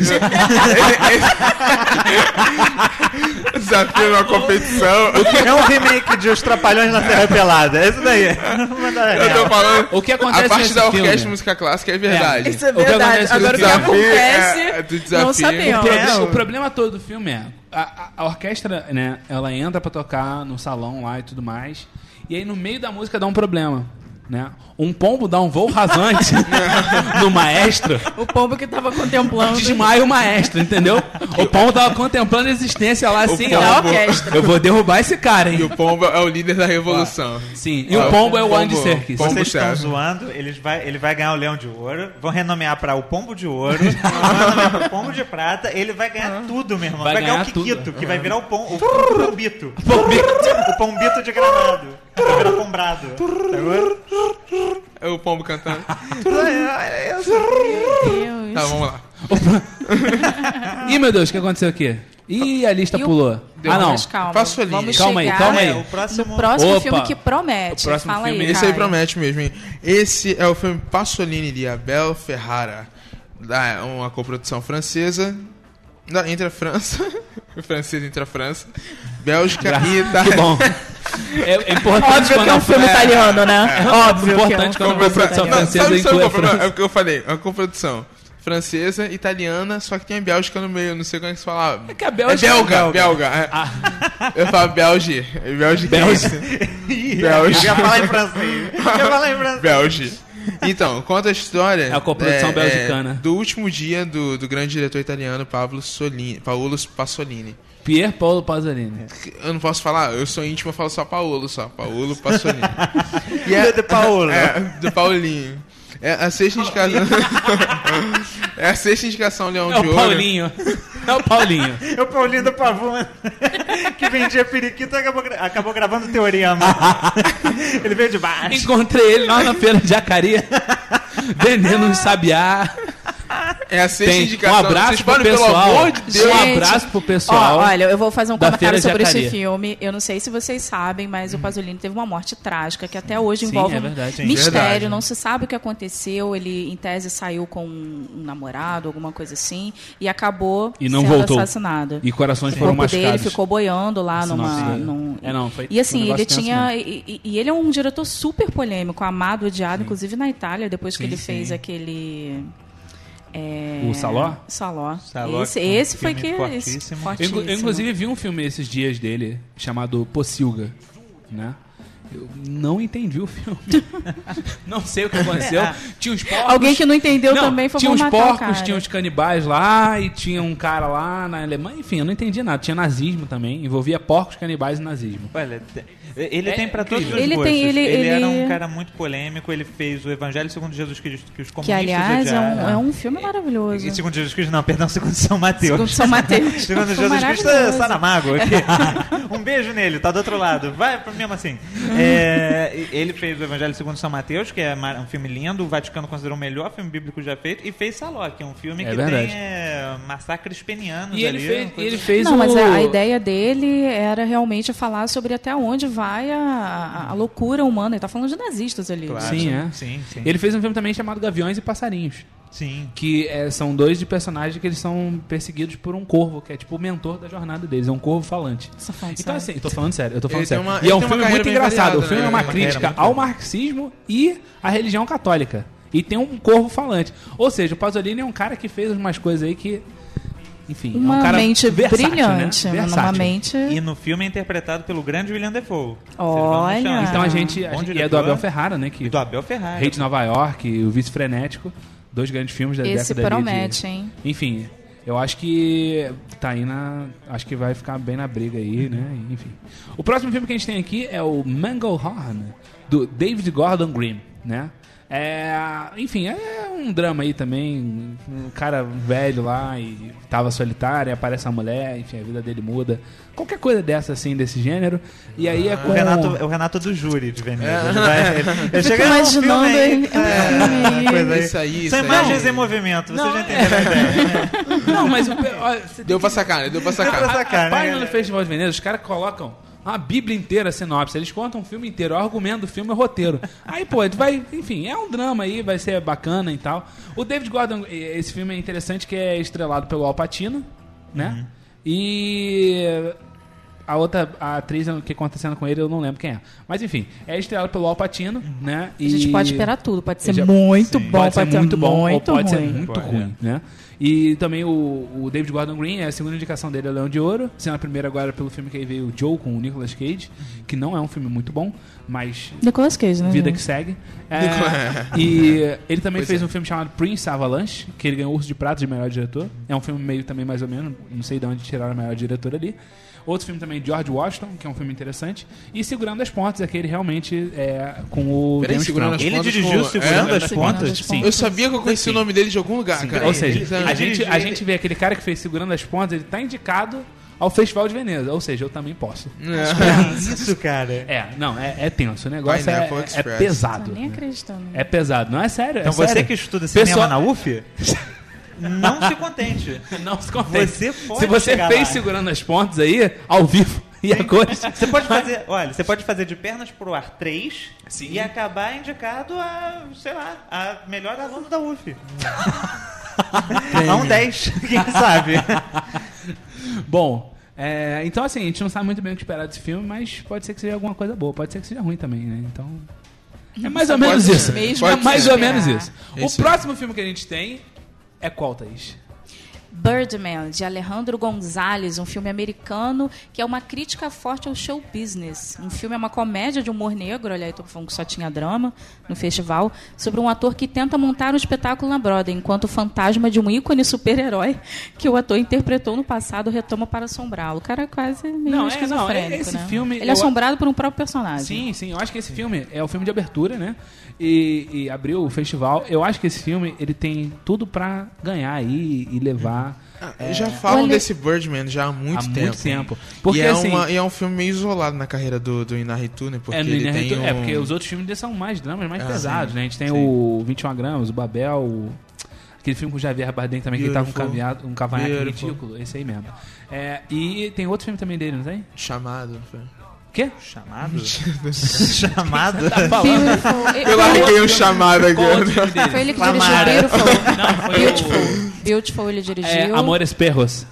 Desafio numa competição. É um remake de Os Trapalhões na Terra Pelada. É isso daí. Eu tô falando. O que acontece a parte nesse da orquestra filme? de música clássica é verdade. Isso é O que verdade. acontece Agora o que desafio, acontece, do desafio. não sabemos. O problema todo do filme é a orquestra, né? Ela entra pra tocar no salão lá e tudo mais. E aí no meio da música dá um problema, né? Um pombo dá um voo rasante no maestro. O pombo que tava contemplando. Desmaia o maestro, entendeu? O pombo tava contemplando a existência lá assim, pombo- Da ó. orquestra. Eu vou derrubar esse cara, E hein? o pombo é o líder da revolução. Sim. E o pombo é o Andy Serkis. pombo- Vocês estão serve. zoando, ele vai ganhar o Leão de Ouro, vão renomear pra o Pombo de Ouro, vão renomear pro Pombo de Prata, ele vai ganhar tudo, meu irmão. Vai Vai ganhar ganhar o Kikito, tudo. que vai virar o Pombito. O Pombito de Gramado. Vai virar Pombrado. Agora? É o pombo cantando. Meu Deus. Tá, vamos lá. Ih, meu Deus, o que aconteceu aqui? Ih, a lista E o- pulou. Deu Ah, não. Mas calma. Pasolini. Vamos Calma aí, chegar calma aí. O próximo... no próximo Opa. filme que promete. O próximo Fala filme- aí, Esse aí Caio. promete mesmo, hein? Esse é o filme Pasolini de Abel Ferrara. Uma coprodução francesa. Entre a França. Francesa entre a França. Bélgica e Itália. Que bom. É importante Óbvio que quando é um filme italiano, né? Óbvio que é um importante quando filme a produção italiano. francesa Sabe inclui a qual é França. o que eu falei? É uma coprodução francesa, italiana, só que tem a Bélgica no meio. Não sei como é que se fala. É que a Bélgica É belga. É. Eu falo Belgi. Belgi. Eu ia falar em francês. Belgi. Então, conta a história É a coprodução belgicana. do último dia do grande diretor italiano Paolo Pasolini. Pier Paolo Pasolini. Eu não posso falar, eu sou íntimo, eu falo só Paolo Pasolini. De Paolo. Do Paulinho. É a sexta indicação. É a sexta indicação Leão É de o Ouro. Paulinho. É o Paulinho. É o Paulinho do Pavão, que vendia periquito e acabou gravando Teorema. Ele veio de baixo. Encontrei ele lá na feira de Jacareí, vendendo um sabiá. É a sexta Tem indicação. um abraço Vocês pro podem, pelo pessoal. amor de Deus. Um Gente, abraço pro pessoal. Ó, olha, eu vou fazer um da comentário Feira sobre Jacareí. esse filme. Eu não sei se vocês sabem, mas o Pasolini teve uma morte trágica que até hoje Sim, envolve é verdade. Sim, mistério. verdade. Não se sabe o que aconteceu. Ele, em tese, saiu com um namorado, alguma coisa assim, e acabou E não sendo voltou. assassinado. E corações O foram corpo dele machucados. ficou boiando lá Isso não numa... sei. num- Foi E assim, um negócio ele tenso tinha... mesmo. E ele é um diretor super polêmico, amado, odiado, inclusive na Itália, depois que Sim, ele sim. fez aquele... O Saló? Saló. Saló, Esse foi filme que... fortíssimo. Eu, inclusive, vi um filme esses dias dele, chamado Pocilga, né? Eu não entendi o filme. Não sei o que aconteceu. Tinha uns porcos. Alguém que não entendeu também foi tinha vamos uns matar o porcos, cara. tinha uns canibais lá, e tinha um cara lá na Alemanha. Enfim, eu não entendi nada. Tinha nazismo também. Envolvia porcos, canibais e nazismo. Olha, ele É tem pra todos os incrível. gostos. Ele era um ele- cara muito polêmico. Ele fez o Evangelho segundo Jesus Cristo, que os comunistas Que, aliás, odiaram. é um filme maravilhoso. E segundo Jesus Cristo, não, perdão, segundo São Mateus. Segundo São Mateus. Segundo Foi Jesus Cristo é maravilhoso. Saramago. Aqui. Um beijo nele, tá do outro lado. Vai mesmo assim. Ele fez o Evangelho segundo São Mateus, que é um filme lindo. O Vaticano considerou o melhor filme bíblico já feito. E fez Saló, que é um filme que verdade. tem massacres penianos E ele ali. fez, uma coisa- ele fez Não, o... mas a ideia dele era realmente falar sobre até onde vai a loucura humana. Ele tá falando de nazistas ali. Claro. Sim, é. Sim, sim. Ele fez um filme também chamado Gaviões e Passarinhos. Sim. Que são dois de personagens que eles são perseguidos por um corvo, que é tipo o mentor da jornada deles. É um corvo falante. Você tá falando Então, sério? assim, eu tô falando sério, eu tô falando Ele tem sério. uma- E ele é um tem uma filme carreira muito bem engraçado. variada, O filme né? é uma Uma carreira crítica muito ao boa. marxismo e à religião católica. E tem um corvo falante. Ou seja, o Pasolini é um cara que fez umas coisas aí que... Enfim, é um Uma cara mente versátil, brilhante. né? Uma Versátil. mente... E no filme é interpretado pelo grande William Dafoe. Olha. Vocês vão no chão. Então a gente Bom e é do diretor. Abel Ferrara, né? Que E do Abel Ferrara. Rei de Nova York, o Vice Frenético, dois grandes filmes da Esse década ali promete, hein? Enfim, eu acho que tá aí acho que vai ficar bem na briga aí, né? Enfim. O próximo filme que a gente tem aqui é o Manglehorn, do David Gordon Green, né? Enfim, é um drama aí também. Um cara velho lá e tava solitário, aparece a mulher, enfim, a vida dele muda. Qualquer coisa dessa, assim, desse gênero. E aí é com... O Renato do júri de Veneza. Ele chega imaginando aí. Isso aí. São imagens em movimento, você já entendeu a ideia. Não, mas... Deu pra sacar. A página do Festival de Veneza, os caras colocam uma bíblia inteira, a sinopse. Eles contam o filme inteiro, o argumento do filme é o roteiro. Aí, pô, vai... Enfim, é um drama aí, vai ser bacana e tal. O David Gordon, esse filme é interessante, que é estrelado pelo Al Pacino, né? E a atriz que conta a cena com ele, eu não lembro quem é. Mas enfim, é estrelado pelo Al Pacino, né? A gente pode esperar tudo. Pode ser muito bom, pode ser muito bom, ou pode ser ruim. muito ruim, né? E também o David Gordon Green, a segunda indicação dele é Leão de Ouro, sendo a primeira agora pelo filme que aí veio o Joe com o Nicolas Cage, que não é um filme muito bom, mas... Nicolas Cage, né? Vida que segue. E ele também fez um filme chamado Prince Avalanche, que ele ganhou o Urso de Prata de melhor diretor. É um filme meio também mais ou menos, não sei de onde tiraram a melhor diretor ali. Outro filme também, George Washington, que é um filme interessante. E Segurando as Pontas, aquele realmente com o James Franco. Ele dirigiu Segurando as Pontas? Sim. Eu sabia que eu conheci o nome dele de algum lugar, cara. Ou seja, a gente vê aquele cara que fez Segurando as Pontas, ele tá indicado ao Festival de Veneza. Ou seja, eu também posso. Isso, cara. É tenso. O negócio é pesado. Tô nem acreditando. É pesado. Não, é sério. Então você que estuda cinema na UF... Não se contente. Não se contente. Você pode Se você fez lá. Segurando as Pontas aí, ao vivo e a cores. Você pode fazer de pernas pro ar 3 e acabar indicado a, sei lá, a melhor aluno da UF. A um 10, quem sabe? Bom, então assim, a gente não sabe muito bem o que esperar desse filme, mas pode ser que seja alguma coisa boa, pode ser que seja ruim também, né? Então... É mais ou menos isso. É mais ou menos isso. O próximo filme que a gente tem é qual, Thaís? Birdman, de Alejandro González, um filme americano que é uma crítica forte ao show business. Um filme é uma comédia de humor negro, olha aí, tô falando que só tinha drama no festival, sobre um ator que tenta montar um espetáculo na Broadway, enquanto o fantasma de um ícone super-herói que o ator interpretou no passado retoma para assombrá-lo. O cara é quase meio esquizofrênico, esse né? filme, ele é assombrado por um próprio personagem. Sim, eu acho que esse filme é o filme de abertura, né? E abriu o festival. Eu acho que esse filme ele tem tudo pra ganhar aí e levar. Já falam desse Birdman já há muito tempo. Porque, e é um filme meio isolado na carreira do Inarritu, né? Porque ele tem porque os outros filmes dele são mais dramas, mais pesados, né? A gente tem o 21 gramas, o Babel, aquele filme com o Javier Bardem também, que ele tá com um cavanhaque ridículo. Esse aí mesmo. E tem outro filme também dele, não tem? Chamado. Quê? Chamado? Chamado? Eu larguei um chamado aqui. Foi ele que dirigiu Beautiful. Não, foi Beautiful ele dirigiu. Amores Perros.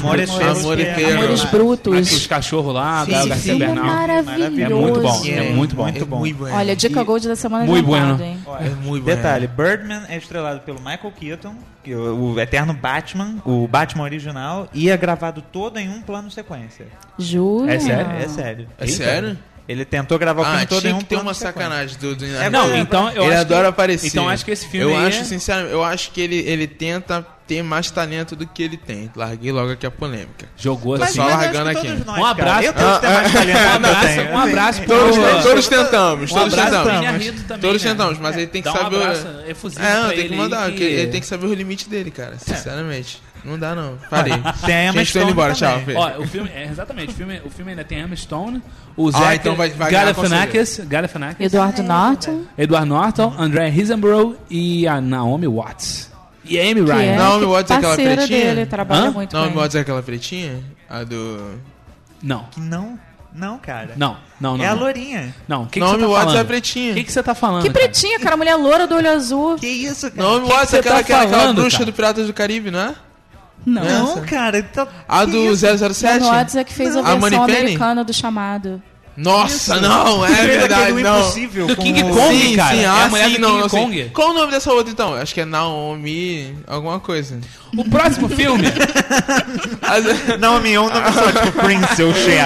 Amores Brutos. Os cachorros lá, da Garcia filme Bernal. Maravilhoso. É muito bom. É muito bom. Muito bom. Olha, dica Gold da semana Muito adiantada, bueno. hein? É muito bom. Detalhe, Birdman é estrelado pelo Michael Keaton, que o eterno Batman, o Batman original, e é gravado todo em um plano sequência. Juro. É sério? É sério. É sério? Ele tentou gravar o filme todo em um tinha que ter plano uma sequência. sacanagem do Não, então eu ele acho adora que, aparecer. Então acho que esse filme eu acho que ele tenta ter mais talento do que ele tem. Larguei logo aqui a polêmica. jogou Tô assim. só largando aqui. Um abraço. Eu tento ter mais talento. Um abraço Todos tentamos. Um Todos abraço tentamos. pro Inarritu também, Todos né? tentamos, mas ele tem que Dá saber. Um abraço efusivo pra tem ele que mandar, aí porque ele tem que saber o limite dele, cara. Sinceramente. Não dá, não. Parei. Tem a Emma Gente, tô indo Stone embora. também. Tchau, Fê. Ó, o filme, exatamente, o filme ainda tem Emma Stone, o Zach então vai ganhar com Galifianakis, Eduardo Norton. Edward Norton, André Riseborough e a Naomi Watts. E a Amy Que Ryan. Naomi Watts é aquela parceira pretinha? dele, trabalha Hã? muito Naomi bem. Watts é aquela pretinha? A do... Não, Não, cara. não. É a lourinha. Não, o que Naomi você tá Watts falando? é a pretinha. O que você tá falando? Que pretinha, cara, mulher loura do olho azul. Que isso, cara? Naomi que Watts você é aquela, tá aquela falando, bruxa cara? do Piratas do Caribe, não é? Não. Não, cara. Então, A que do isso? 007? Naomi Watts é que fez a A Money versão Penny? americana do Chamado. Nossa, não, é Fez verdade, aquele não. Impossível Do com King o- Kong, Sim, cara. sim, É a mulher do não, King não sei. Kong. Qual o nome dessa outra, então? Acho que é Naomi... alguma coisa. O próximo filme... Naomi é um nome só, tipo Prince ou Cher.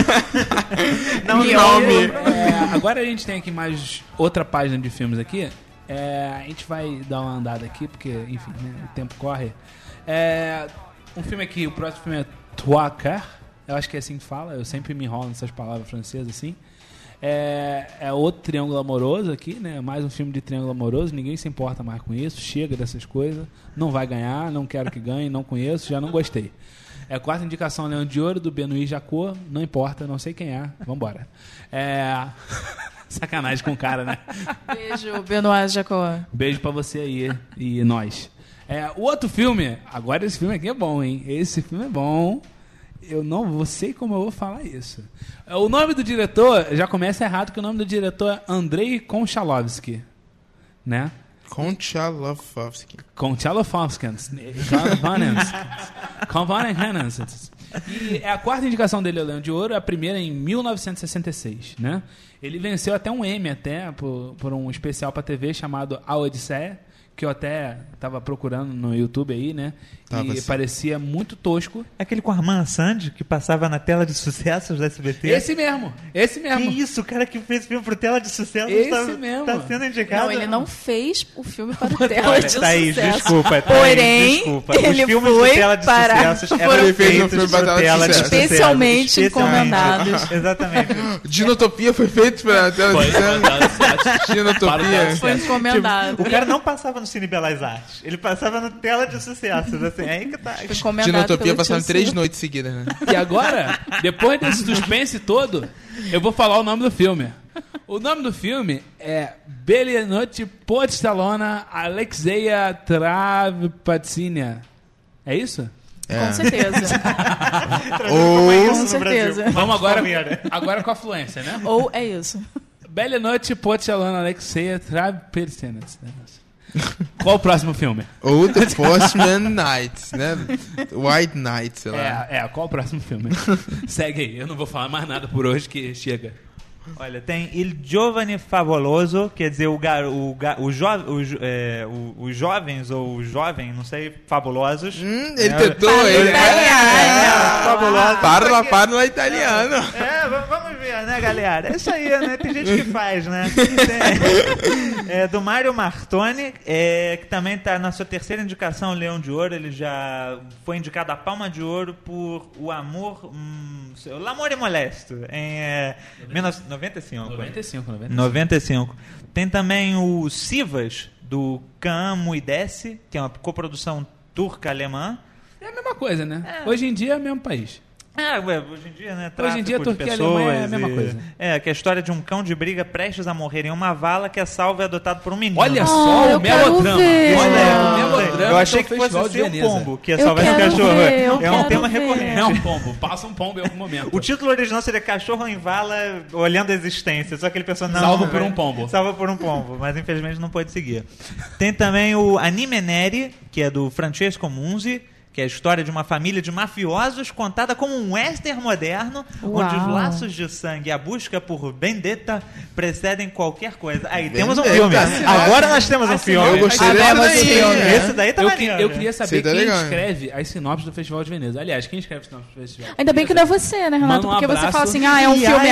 Naomi. Agora a gente tem aqui mais outra página de filmes aqui. A gente vai dar uma andada aqui, porque, enfim, né, o tempo corre. Um filme aqui, o próximo filme é Trois Quarts. Eu acho que é assim que fala. Eu sempre me enrolo nessas palavras francesas assim. É outro triângulo amoroso aqui, né? Mais um filme de triângulo amoroso. Ninguém se importa mais com isso. Chega dessas coisas. Não vai ganhar, não quero que ganhe, não conheço, já não gostei. É a quarta indicação, Leão de Ouro, do Benoît Jacot. Não importa, não sei quem é. Vambora. Sacanagem com o cara, né? Beijo, Benoît Jacot. Beijo pra você aí e nós. O outro filme, agora esse filme aqui é bom, hein? Esse filme é bom. Eu não sei como eu vou falar isso. O nome do diretor, já começa errado, que o nome do diretor é Andrei Konchalovsky, né? Konchalovsky. E é a quarta indicação dele ao Leão de Ouro, a primeira em 1966, né? Ele venceu até um Emmy por um especial pra TV chamado A Odisseia, que eu até tava procurando no YouTube aí, né? E parecia muito tosco. Aquele com a Armand Sand, que passava na tela de sucessos da SBT. Esse mesmo. Que isso, o cara que fez filme pro tela de sucesso mesmo. Tá sendo indicado. Não, ele não fez o filme para o tela de Thaís, sucesso. Desculpa. Porém, desculpa. ele Os filmes foi do tela de para... sucessos eram feitos pro tela de sucesso. Especialmente encomendados. Exatamente. Dinotopia foi feito pra tela de sucesso. Dinotopia. Foi encomendado. O cara não passava no Cine Belas Artes. Ele passava no tela de sucessos. Assim, é aí que tá. Dinotopia passava 3 noites seguidas, né? E agora, depois desse suspense todo, eu vou falar o nome do filme. O nome do filme é Belianoti Potstalona Alexeia Travatsinia. É isso? Com certeza. Com certeza. Vamos agora com a fluência, né? Ou é isso. Belianoti Potstalona Alexeia Travatsinia. Qual o próximo filme? Ou The Postman Nights, né? White Night, sei lá. Qual o próximo filme? Segue aí, eu não vou falar mais nada por hoje que chega. Olha, tem Il Giovane Favoloso, quer dizer, os jovens ou os jovens, não sei, fabulosos. Ele tentou, ele fabuloso. Parla italiano. Vamos ver, né, galera? É isso aí, né? Tem gente que faz, né? Do Mário Martoni, que também está na sua terceira indicação, Leão de Ouro. Ele já foi indicado a Palma de Ouro por O Amor... L'Amore e Molesto, em 95. Tem também o Sivas, do Amo e Desce, que é uma coprodução turca-alemã. É a mesma coisa, né? Hoje em dia é o mesmo país. Hoje em dia, né? Hoje em dia, Turquia e Alemanha é a mesma coisa. Que é a história de um cão de briga prestes a morrer em uma vala que é salvo e adotado por um menino. Olha só o melodrama. Olha, o melodrama. Eu achei que fosse ser um pombo que ia salvar esse cachorro. É um tema recorrente. É um pombo. Passa um pombo em algum momento. O título original seria Cachorro em Vala olhando a existência. Só que ele pensou, não. Salvo por um pombo. Salvo por um pombo. Mas infelizmente não pode seguir. Tem também o Anime Neri, que é do Francesco Munzi, que é a história de uma família de mafiosos contada como um western moderno, onde os laços de sangue e a busca por vendetta precedem qualquer coisa. Aí temos um filme. Agora nós temos um filme. Eu gostei desse filme. Esse daí tá maneiro. Eu queria saber quem escreve as sinopses do Festival de Veneza. Aliás, quem escreve as sinopses do Festival? Ainda bem que não é você, né, Renato? Porque você fala assim, é um filme,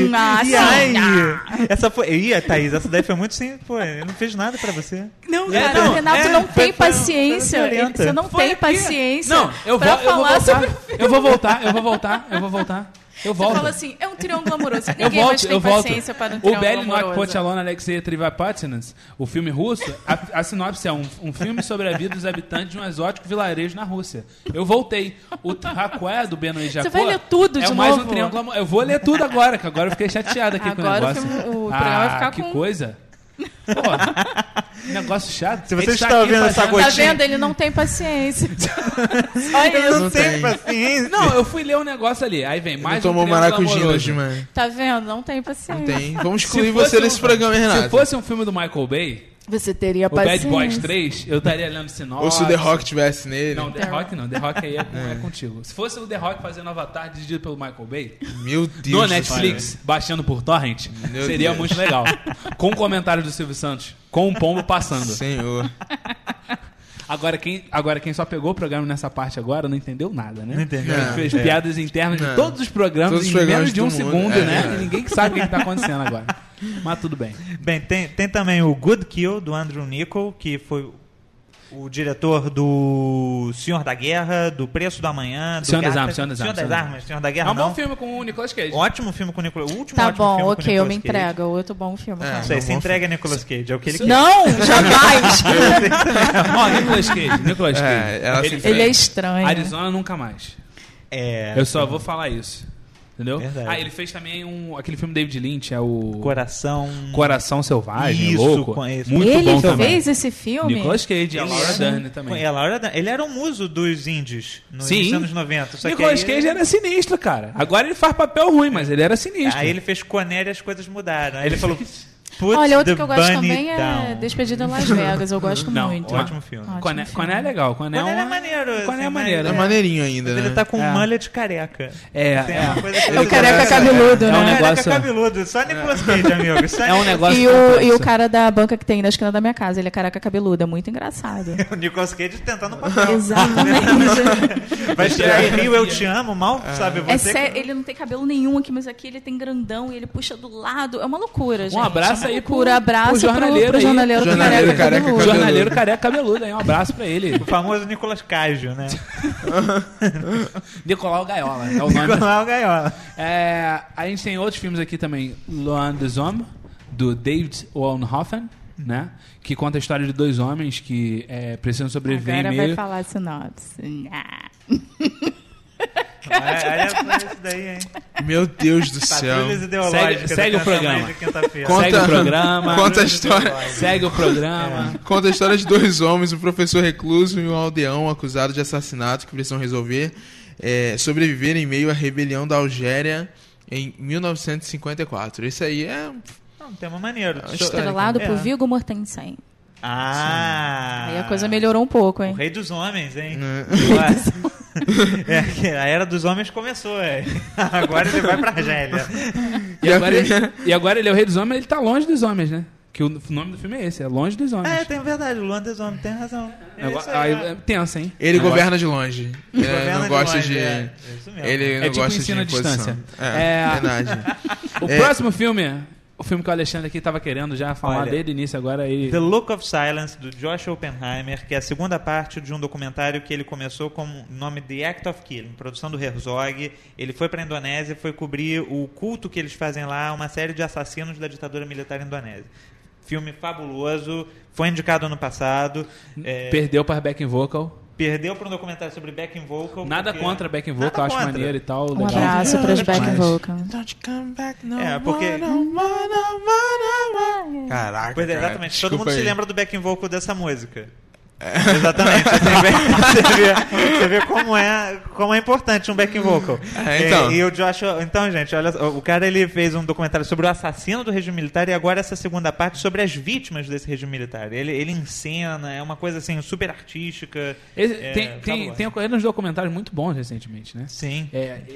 Essa foi... Thaís, essa daí foi muito sim. Pô, eu não fiz nada pra você. Não, cara, o Renato não tem paciência. Você não tem paciência. Não, eu vou voltar. Eu volto. Você fala assim, é um triângulo amoroso. Ninguém mais tem paciência para um triângulo amoroso. O Belianoti Potstalona Alexeia Travatsinia, o filme russo, a sinopse é um filme sobre a vida dos habitantes de um exótico vilarejo na Rússia. Eu voltei. O Raquel do Benoît Jacot. Você vai ler tudo de mais novo? Um triângulo amoroso. Eu vou ler tudo agora, que agora eu fiquei chateado aqui com o negócio. O programa vai ficar que com... coisa. Pô, negócio chato. Se você está ouvindo essa gotinha... Tá vendo? Ele não tem paciência. Só isso. Não tem paciência. Não, eu fui ler um negócio ali. Aí vem mais tomou maracujina hoje, mano. Tá vendo? Não tem paciência. Não tem. Vamos excluir você desse programa, hein, Renato? Se fosse um filme do Michael Bay... Você teria o paciência. Bad Boys 3, eu estaria lendo sinopse. Ou se o The Rock tivesse nele. Não, The Rock não. The Rock aí é contigo. Se fosse o The Rock fazendo Avatar dirigido pelo Michael Bay, meu Deus, no Netflix, baixando por torrent, seria muito legal. Com o comentário do Silvio Santos, com um pombo passando. Senhor. Agora quem só pegou o programa nessa parte agora não entendeu nada, né? Não entendeu. A gente fez piadas internas de todos os programas em menos de um segundo, né? E ninguém sabe o que está acontecendo agora. Mas tudo bem. Bem, tem também o Good Kill, do Andrew Niccol, que foi... o diretor do Senhor da Guerra, do Preço do Amanhã, do Senhor das Gata- Armas, Senhor das Armas. Senhor da Guerra É um não. bom filme com o Nicolas Cage. Ótimo filme com o Nicolas Cage. Tá ótimo bom, filme com ok, eu me Nicolas Cage. entrego. Outro bom filme. É. Isso aí, Não, se bom entrega a Nicolas Cage, é o que ele quer. Não, jamais. Ó, Nicolas Cage. Nicolas Cage. ela Ele se- fez Ele é estranho. Arizona Nunca Mais. É, Eu só vou falar isso. Entendeu? Verdade. Ele fez também aquele filme David Lynch, é o Coração Selvagem, Isso, louco. com esse. Muito Ele bom também. fez esse filme? Nicolas Cage e a Ele Laura era- Dern também. É, a Laura Dern. Ele era um muso dos indies nos Sim. anos 90. Só Nicolas que aí, Cage era sinistro, cara. Agora ele faz papel ruim, mas ele era sinistro. Aí ele fez Conner e as coisas mudaram. Aí ele falou, put Olha, outro the que eu gosto bunny também é down. Despedida em Las Vegas. Eu gosto Não, muito. Ótimo filme. Ótimo Coné filme. é legal. Coné Conner é maneiro. Coné assim, é maneiro. É né? maneirinho ainda, Mas né? ele tá com É. mullet careca. É, Tem é. uma coisa que É o careca cabeludo, É um né? negócio- Careca cabeludo. Só Nicolas Cage, amigo. Só É um negócio E o complexo. cara da banca que tem na esquina da minha casa, ele é careca cabeludo, é muito engraçado. O Nicolas Cage tentando um papel. Exatamente. Vai estrear em Rio, Eu Te Amo, mal sabe você. É sério, ele não tem cabelo nenhum aqui, mas aqui ele tem grandão e ele puxa do lado. É uma loucura, gente. Um abraço é uma aí loucura. pro Abraço jornaleiro pro aí. jornaleiro Jornaleiro careca careca cabeludo. cabeludo. Jornaleiro careca cabeludo, aí um abraço pra ele. O famoso Nicolas Cage, né? Nicolau Gaiola, é o nome. Nicolau Gaiola. A gente tem outros filmes aqui também. Loin des Hommes, do David Wollenhofen, né? Que conta a história de dois homens que precisam sobreviver Agora em vai meio... falar a sinopse. Olha isso daí, hein? Meu Deus do céu. Patrulhas ideológicas. Segue o da programa. Canção de quinta-feira. Conta- Segue o programa. Conta a história. Segue o programa. Conta a história de dois homens, um professor recluso e um aldeão acusado de assassinato que precisam sobreviver em meio à rebelião da Algéria em 1954. Esse aí é... Um tema maneiro. É uma história. Estrelado por É. Viggo Mortensen. Ah! Aí a coisa melhorou um pouco, O hein? rei dos homens, hein? Né? É, que a era dos homens começou, é. Agora ele vai pra Argélia. E agora ele é o rei dos homens, ele tá longe dos homens, né? Que o nome do filme é esse, é Longe dos Homens. É, tem verdade, o Luan dos Homens tem razão. É Agora- isso aí, é tenso, hein? Ele governa de longe. Ele Governa não de gosta longe, de... é isso mesmo. Ele não É tipo gosta de ensino à imposição. distância. É, verdade. O próximo filme, o filme que o Alexandre aqui tava querendo já falar Olha, desde o início, agora ele... The Look of Silence, do Josh Oppenheimer, que é a segunda parte de um documentário que ele começou com o nome The Act of Killing, produção do Herzog. Ele foi para a Indonésia, foi cobrir o culto que eles fazem lá, uma série de assassinos da ditadura militar indonésia. Filme fabuloso, foi indicado ano passado, Perdeu para Backing Vocal. perdeu para um documentário sobre backing vocal. Nada porque- contra Backing Nada Vocal, acho contra. maneiro e tal. Um legal. abraço para os back Mas- vocal. Don't you come back no É, porque- more, no more, no more, no more. Caraca, Pois é, cara, exatamente. Todo desculpa mundo se aí. lembra do backing vocal dessa música. Exatamente. Você vê como é importante um backing vocal. Então. E o Josh... Então, gente, olha, o cara ele fez um documentário sobre o assassino do regime militar e agora essa segunda parte sobre as vítimas desse regime militar. Ele encena, é uma coisa assim super artística. Tem ocorrido uns documentários muito bons recentemente, né? Sim.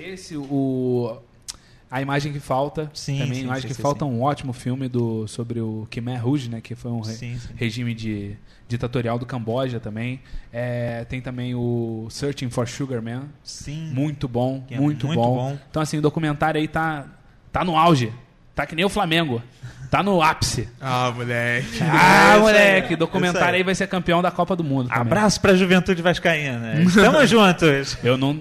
A Imagem que Falta, Sim, também sim, A Imagem sim, que sim, Falta, sim. um ótimo filme sobre o Khmer Rouge, né, que foi um Sim, sim. regime ditatorial do Camboja também. Tem também o Searching for Sugar Man, Sim. muito bom, Que é muito muito bom. bom. Então assim, o documentário aí tá no auge, tá que nem o Flamengo, tá no ápice. Ah, moleque. Ah, isso moleque, aí, o documentário isso aí. aí vai ser campeão da Copa do Mundo também. Abraço pra juventude vascaína. Estamos juntos. Eu não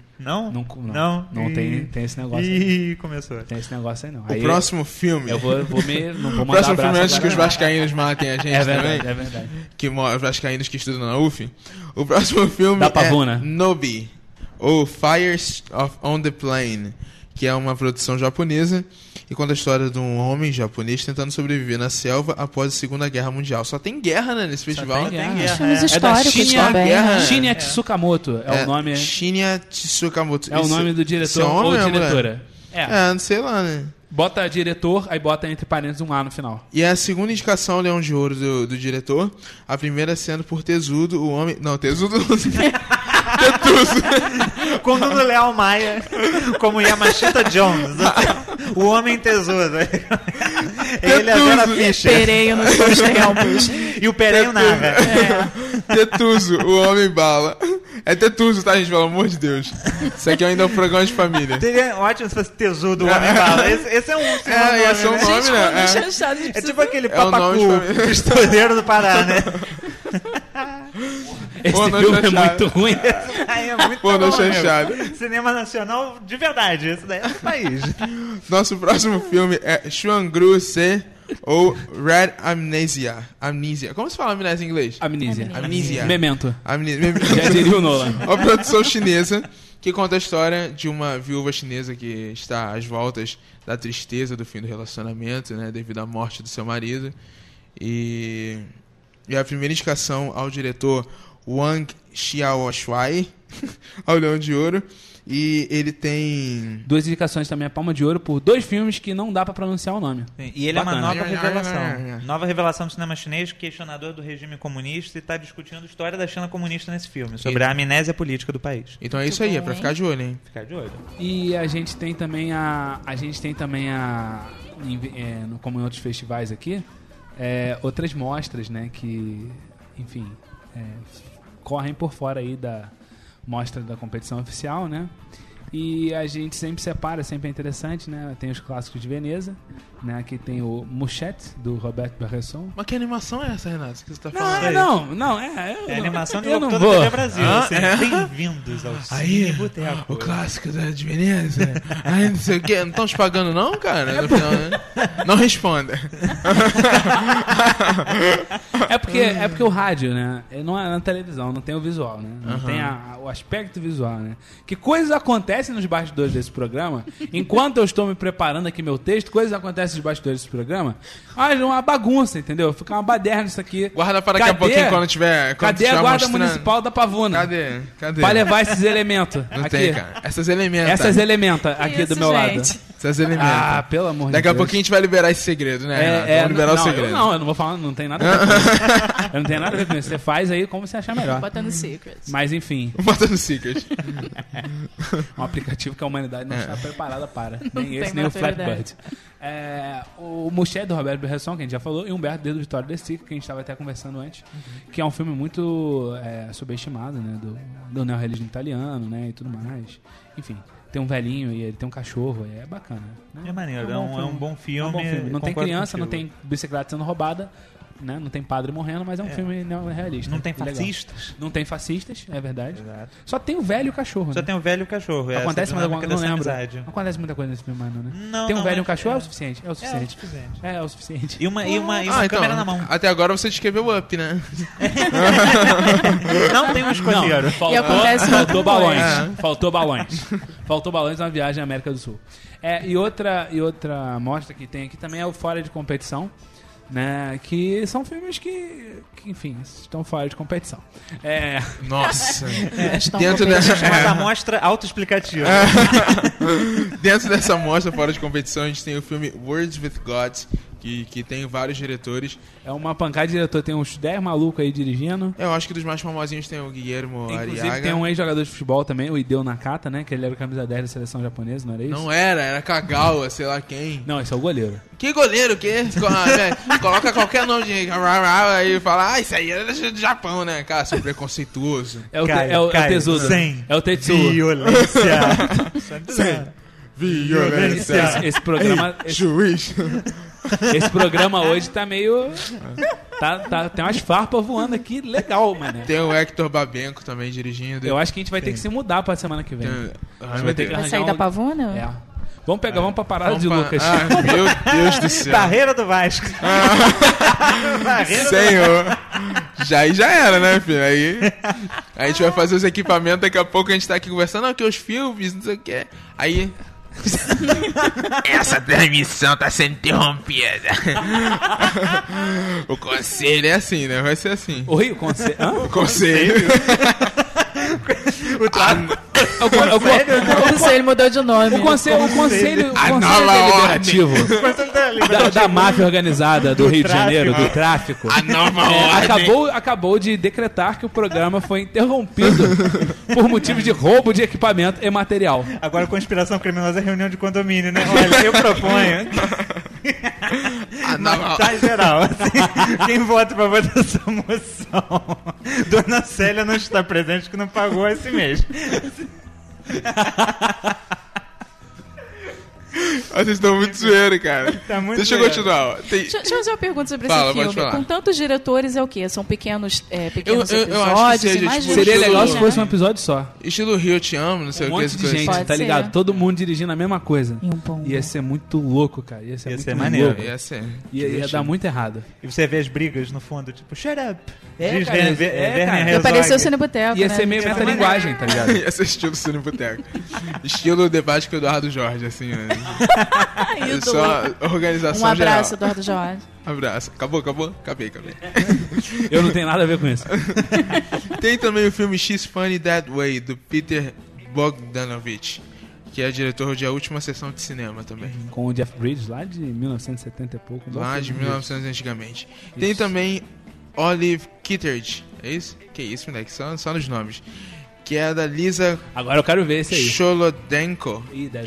tem esse negócio aí. Ih, começou. Tem esse negócio aí não. O Aí próximo filme... eu não vou O mandar próximo filme abraço antes que os agora, vascaínos matem a gente não. É verdade, também. é verdade. Os vascaínos que estudam na UF. O próximo filme Da Pavuna. é Nobi, ou Fires on the Plain, que é uma produção japonesa e conta a história de um homem japonês tentando sobreviver na selva após a Segunda Guerra Mundial. Só tem guerra, né, nesse festival. tem guerra. guerra. Filmes É da históricos Shinya também. Guerra. né? Shinya Tsukamoto é o nome, Shinya Tsukamoto. é o nome do Esse diretor é homem ou ou mulher? diretora. É, não sei lá, né? Bota diretor, aí bota entre parênteses um A no final. E a segunda indicação ao Leão de Ouro do diretor, a primeira sendo por Tesudo, o homem... Não, Tesudo não. Tetuso. Com Nuno Leal Maia, como Yamashita Jones. O homem tesouro. Ele é a Vera Fischer. Pereio nos seus tempos. E o Pereio narra. Tetuso, o homem bala. É Tetuso, tá, gente? Pelo amor de Deus. Isso aqui ainda é um programa de família. Seria ótimo se fosse tesudo, o homem bala. Esse é um segundo nome, esse é um né? nome, Gente, né? quando É. chanchado de É tipo aquele É o nome de papacu, família. pistoleiro do Pará, né? Esse Pornô filme é chanchado. muito ruim. Aí é muito Pornô bom, amigo. chanchado. Cinema nacional de verdade. Esse daí é do país. Nosso próximo filme é Chuangru-se ou Red Amnesia. Amnesia. Como se fala amnésia em inglês? Amnesia. Amnesia. Memento. Amnesia. Já diria o Nolan. Uma produção chinesa que conta a história de uma viúva chinesa que está às voltas da tristeza do fim do relacionamento, né, devido à morte do seu marido. E a primeira indicação ao diretor Wang Xiaoshuai, ao Leão de Ouro. E ele tem... 2 indicações também, a Palma de Ouro, por 2 filmes que não dá pra pronunciar o nome. E ele é uma Bacana. nova revelação. Nova revelação do cinema chinês, questionador do regime comunista, e está discutindo a história da China comunista nesse filme, sobre a amnésia política do país. Então é isso aí, é pra ficar de olho, hein? Ficar de olho. E a gente tem também como em outros festivais aqui, outras mostras, né, que, enfim, correm por fora aí da mostra da competição oficial, né? E a gente sempre separa, sempre é interessante, né? Tem os clássicos de Veneza, né? Aqui tem o Mouchette, do Roberto Bresson. Mas que animação é essa, Renato, que você tá falando? É a animação de eu não Locutor vou. da TV Brasil. Assim, Bem-vindos ao Aí, Cine Boteco. o clássico de Veneza. Ai, não sei o quê. Não estão te pagando não, cara? No final, né? Não responda. É porque o rádio, né? Não é na televisão, não tem o visual, né? Não tem o aspecto visual, né? Que coisas acontecem nos bastidores desse programa. Enquanto eu estou me preparando aqui meu texto, coisas acontecem nos bastidores desse programa. Uma bagunça, entendeu? Fica uma baderna isso aqui. Guarda para daqui a pouquinho quando tiver... Cadê a guarda municipal da Pavuna? Cadê? Pra levar esses elementos Não aqui. tem, cara. Essas elementas. Essas elementas aqui Isso, do meu gente. lado. Essas elementas. Ah, pelo amor de Deus. Daqui a pouquinho a gente vai liberar esse segredo, né, Renato? Vamos liberar o segredo. Eu não vou falar, não tem nada a ver com isso. Eu não tenho nada a ver com isso. Você faz aí como você achar melhor. Botando secrets. Mas enfim, Bota no secret. um aplicativo que a humanidade não está preparada para. Nem Não esse, tem nem o maturidade. Flatbird. O Mouchette, do Roberto Bresson, que a gente já falou, e Humberto D. do Vitório de Sica, que a gente estava até conversando antes, que é um filme muito subestimado, né? Do neorrealismo italiano, né? E tudo mais. Enfim, tem um velhinho e ele tem um cachorro, é bacana. Né? É maneiro, é um bom filme. É um bom filme. Não tem concordo criança, não contigo. tem bicicleta sendo roubada, né? Não tem padre morrendo, mas é um filme neorrealista. Não tem Legal. fascistas. Não tem fascistas, é verdade. Exato. Só tem o velho e o cachorro. Só né? tem o velho e o cachorro. Acontece mais alguma coisa? Não lembro. Amizade. Não acontece muita coisa nesse filme, mais não, né? Não, tem um não, velho e um mas cachorro, é. é o suficiente. É o suficiente. É o suficiente. E uma Então, câmera na mão. Até agora você descreveu Up, né? Não tem um escoteiro. E acontece Faltou muito balões. É. Faltou balões. Faltou balões na viagem à América do Sul. E outra mostra que tem aqui também é o Fora de Competição, né? Que são filmes que enfim, estão fora de competição. Nossa. Estão Dentro competindo. dessa... Uma amostra autoexplicativa. Dentro dessa mostra fora de competição, a gente tem o filme Words with God, que tem vários diretores. É uma pancada de diretor, tem uns 10 malucos aí dirigindo. Eu acho que dos mais famosinhos tem o Guillermo Inclusive Arriaga. tem um ex-jogador de futebol também, o Hideo Nakata, né? Que ele era o camisa 10 da seleção japonesa, não era isso? Não era Kagawa, sei lá quem. Não, esse é o goleiro. Que goleiro, que? Coloca qualquer nome de... Aí fala, isso aí é do Japão, né? Cara, seu preconceituoso. É o, Caio, é o Tezudo. sem É o Tetsuo. violência. Violência. Esse programa... Juiz. Esse programa hoje tá meio... tem umas farpas voando aqui, legal, mano. Tem o Hector Babenco também dirigindo. Eu acho que a gente vai ter que se mudar pra semana que vem. A gente vai ter que Vai arranjar sair da Pavuna? É. Vamos pra parada de Lucas. Meu Deus do céu. Barreira do Vasco. Senhor. Já era, né, filho? Aí a gente vai fazer os equipamentos, daqui a pouco a gente tá aqui conversando, aqui os filmes, não sei o que. Aí... Essa transmissão tá sendo interrompida. O conselho é assim, né? Vai ser assim. Oi, o conselho... O conselho. O conselho mudou de nome. O conselho nova deliberativo da máfia organizada do Rio de Janeiro, do tráfico, A nova ordem. acabou de decretar que o programa foi interrompido por motivos de roubo de equipamento e material. Agora, conspiração criminosa é reunião de condomínio, né? Olha, eu proponho. A nova... Tá geral. Assim, quem vota pra votar essa moção? Dona Célia não está presente, que não pagou esse mês. Vocês estão muito zoeiro, cara. Tá muito Deixa eu zoeiro. continuar. Deixa eu fazer uma pergunta sobre Fala, esse pode filme. falar. Com tantos diretores, é o quê? São pequenos Eu acho que episódios? seja, e mais tipo, Seria estilo- legal se né? fosse um episódio só. Estilo Rio, eu te amo, não sei Um o que. monte essa de coisa gente, assim. Pode tá ser. ligado? Todo mundo dirigindo a mesma coisa. E um pombo. Ia ser muito louco, cara. Ia ser Ia muito ser maneiro. louco. Ia ser. Ia dar muito errado. E você vê as brigas no fundo, tipo, shut up. É, Diz cara, Werner- é, Werner cara. Herzog. Apareceu o Cine Boteco, Ia né? ser meio metalinguagem, tá ligado? Ia ser estilo Cine Boteco. Estilo debate com o Eduardo Jorge, assim, né? Ídolo. Só organização Um abraço, geral. Eduardo Jorge. Abraço. Acabou? Acabei. Eu não tenho nada a ver com isso. Tem também o filme She's Funny That Way, do Peter Bogdanovich, que é diretor de A Última Sessão de Cinema também. Com o Jeff Bridges lá de 1970 e pouco. um bom Lá de filme. 1900 antigamente. Tem também Olive Kitteridge. É isso? Que isso, moleque? Só nos nomes. Que é da Lisa Agora eu quero ver esse aí. Cholodenko. Ih, deve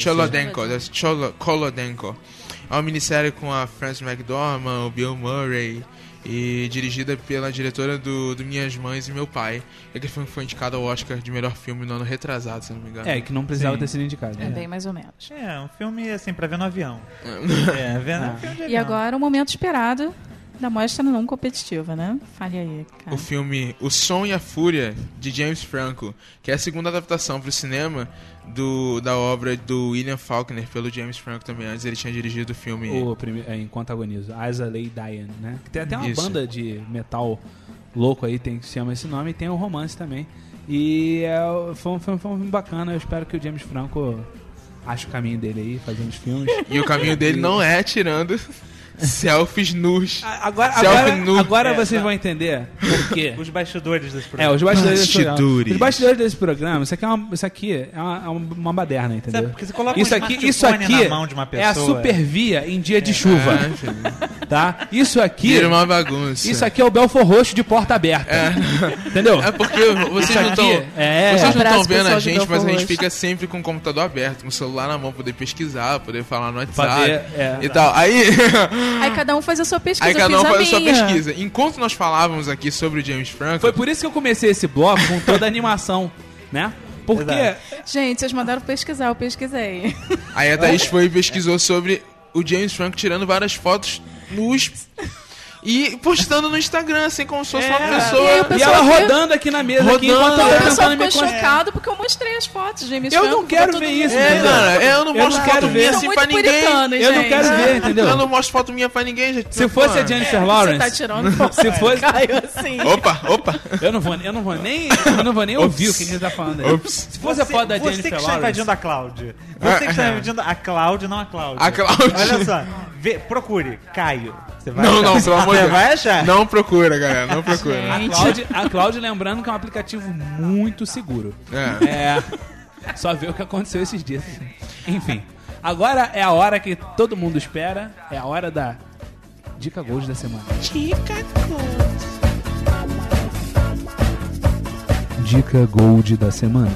Cholodenko. É uma minissérie com a Frances McDormand, o Bill Murray, e dirigida pela diretora do Minhas Mães e Meu Pai. E aquele filme foi indicado ao Oscar de melhor filme no ano retrasado, se não me engano. É, que não precisava Sim. ter sido indicado. É né? bem mais ou menos. É, um filme, assim, pra ver no avião. Vendo um filme de E avião. agora o momento esperado da mostra não competitiva, né? Fale aí, cara. O filme O Som e a Fúria, de James Franco, que é a segunda adaptação para o cinema da obra do William Faulkner, pelo James Franco também. Antes ele tinha dirigido o filme... O primeiro, enquanto agonizo. As a Lay Diane, né? Que tem até uma Isso. banda de metal louco aí, que se chama esse nome, e tem o romance também. E foi um filme bacana, eu espero que o James Franco ache o caminho dele aí, fazendo os filmes. E o caminho dele não é tirando selfies nus. Agora vocês vão entender por quê. Os bastidores desse programa. Os bastidores desse programa. Bastidores. Os bastidores desse programa, isso aqui é uma baderna, entendeu? Sabe, porque você coloca Isso um aqui smartphone na mão de uma é a pessoa. supervia em dia de chuva, tá? Isso aqui Vira uma bagunça. Isso aqui é o Belfor Roxo de porta aberta. Entendeu? É porque vocês Isso não aqui estão... é... Vocês não Abraço, estão vendo a pessoal de gente, mas a Belfort gente Roxo. fica sempre com o computador aberto, com o celular na mão, poder pesquisar, poder falar no WhatsApp Fazer, e tal. Aí Cada um faz a sua pesquisa. cada eu um fiz faz a sua minha. pesquisa. Enquanto nós falávamos aqui sobre o James Franco... Foi por isso que eu comecei esse bloco com toda a animação, né? Porque... Exato. Gente, vocês mandaram pesquisar, eu pesquisei. Aí a Thaís foi e pesquisou sobre o James Franco tirando várias fotos nus e postando no Instagram, assim, como se fosse uma E aí pessoa... o E ela pessoal rodando aqui na mesa, aqui, Rodando. enquanto Então eu o pessoal tentando me ficou contar. chocado porque eu mostrei as fotos, James Eu Franco, não quero ficou ver todo isso, mundo- É, entendeu? cara, eu não Eu mostro não quero foto ver. minha São assim muito pra ninguém. puritanos, Eu não gente. quero ver, entendeu? Eu não mostro foto minha pra ninguém, gente. Se fosse a Jennifer Você Lawrence... tá tirando Se fosse... Caio assim. Opa. Eu não vou nem ouvir o que ele tá falando aí. Ops. Se fosse a foto da Você Jennifer que está Lawrence... invadindo a Cláudia. Você que está invadindo a Cláudia, não a Cláudia. A Cláudia. Olha só. Procure. Caio. Você vai Não, achar. não, pelo amor de Você Deus. vai achar? Não procura, galera, não procura. A Cláudia lembrando que é um aplicativo muito seguro. É. Só ver o que aconteceu esses dias. Enfim, agora é a hora que todo mundo espera. É a hora da Dica Gold da semana. Dica Gold da semana.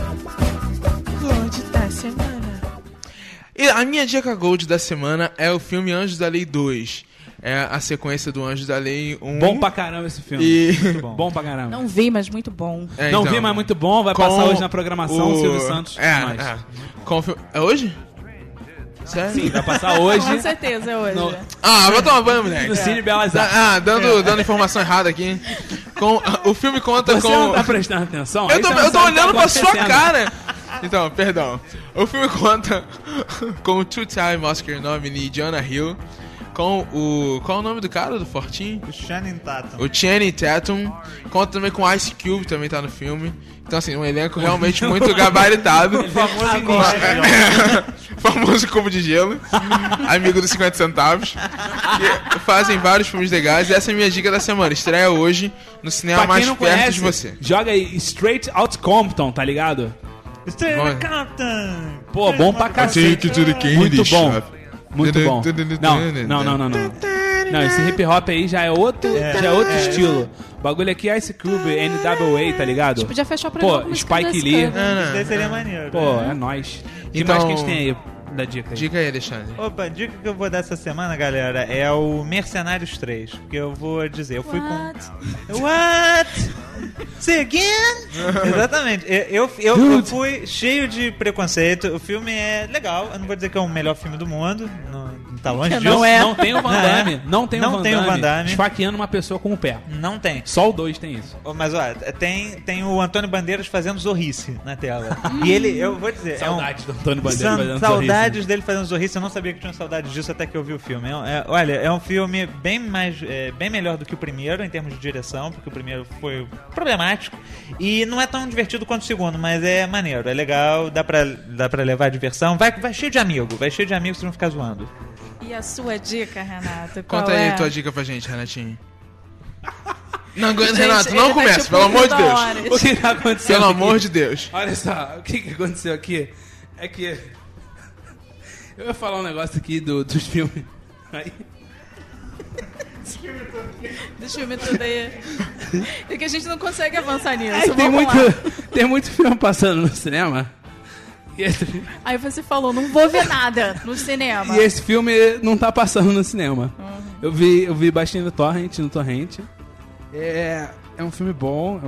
E a minha dica Gold da semana é o filme Anjos da Lei 2. É a sequência do Anjos da Lei 1. Bom pra caramba esse filme. E... Muito bom pra caramba. Não vi, mas muito bom. É, Não então, vi, mas muito bom. Vai com passar hoje na programação. o- Silvio Santos. nós. Com o filme... É hoje? Sério? Sim, vai passar hoje. Com certeza é hoje. No- Vai tomar banho, moleque. No Cine Belas Artes. Dando informação errada aqui. O filme conta Você com... não tá prestando atenção? Eu Aí tô, você não eu tô sabe o que olhando tá pra sua acontecendo. cara. Então, perdão. O filme conta com o two-time Oscar nominee Jonah Hill, com o... Qual é o nome do cara, do Fortinho? O Shannon Tatum. O Channing Tatum. Conta também com Ice Cube, também tá no filme. Então, assim, um elenco realmente muito gabaritado. Famoso Cubo de Gelo. Amigo dos 50 centavos. Que fazem vários filmes legais. E essa é a minha dica da semana. Estreia hoje no cinema Pra quem mais não perto conhece, de você. joga aí Straight Out Compton, tá ligado? Straight Bom. Captain. Pô, bom pra cacete. Muito bom. Muito bom. Não, esse hip hop aí já é outro estilo. O bagulho aqui é Ice Cube, NWA, tá ligado? Podia fechar o programa Pô, com música Spike desse Lee. cara. Isso daí seria maneiro. Pô, é nóis. O que Então- mais que a gente tem aí? da dica aí. Dica aí, Alexandre. Opa, a dica que eu vou dar essa semana, galera, é o Mercenários 3. Que eu vou dizer, eu fui com... What? Say again? Exatamente. Eu fui cheio de preconceito. O filme é legal. Eu não vou dizer que é o melhor filme do mundo. Não tá longe disso. Não é. Não tem o Van Damme. Não tem o Van Damme esfaqueando uma pessoa com o pé. Não tem. Só o 2 tem isso. Mas, ó, tem o Antônio Bandeiras fazendo zorrice na tela. E ele, eu vou dizer... Saudades do Antônio Bandeiras fazendo saudades dele fazendo zorrice. Eu não sabia que tinha saudades disso até que eu vi o filme. Olha, é um filme bem melhor do que o primeiro, em termos de direção, porque o primeiro foi problemático. E não é tão divertido quanto o segundo, mas é maneiro, é legal, dá pra levar a diversão. Vai cheio de amigo, vocês vão ficar zoando. E a sua dica, Renato? Conta aí a tua dica pra gente, Renatinho. Não, Gente, Renato, não comece, pelo amor de Deus. O que aconteceu Pelo aqui? amor de Deus. Olha só, o que aconteceu aqui é que... Eu ia falar um negócio aqui dos filmes. Aí... Dos filmes tudo aí. É que a gente não consegue avançar nisso. Tem muito filme passando no cinema. Aí você falou, não vou ver nada no cinema. E esse filme não tá passando no cinema. Eu vi baixinho no torrent. É um filme bom,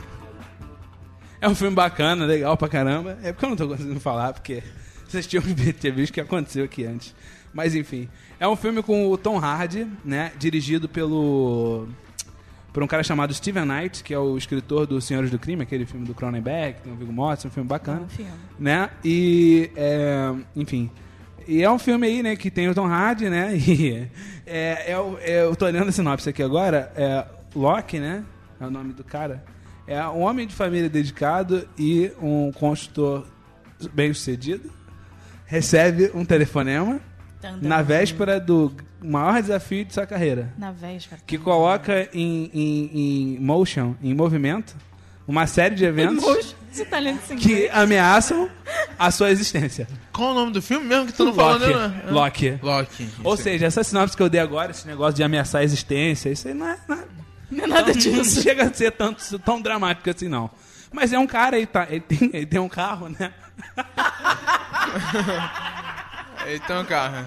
é um filme bacana, legal pra caramba. É porque eu não tô conseguindo falar, porque vocês tinham ter visto o que aconteceu aqui antes. Mas enfim, é um filme com o Tom Hardy, né, dirigido por um cara chamado Steven Knight, que é o escritor do Senhores do Crime, aquele filme do Cronenberg, tem o Viggo Mortensen, um filme bacana, né? E enfim, e é um filme aí, né, que tem o Tom Hardy, né? E eu tô olhando a sinopse aqui agora, Locke, né? É o nome do cara. É um homem de família dedicado e um construtor bem-sucedido recebe um telefonema na véspera do maior desafio de sua carreira. Na véspera. Que coloca em movimento, uma série de eventos que ameaçam a sua existência. Qual o nome do filme mesmo que tu não falou, né? Loki. Ou seja, essa sinopse que eu dei agora, esse negócio de ameaçar a existência, isso aí não é nada disso. Não chega a ser tão dramático assim, não. Mas é um cara, ele tem um carro, né? Ele tem um carro.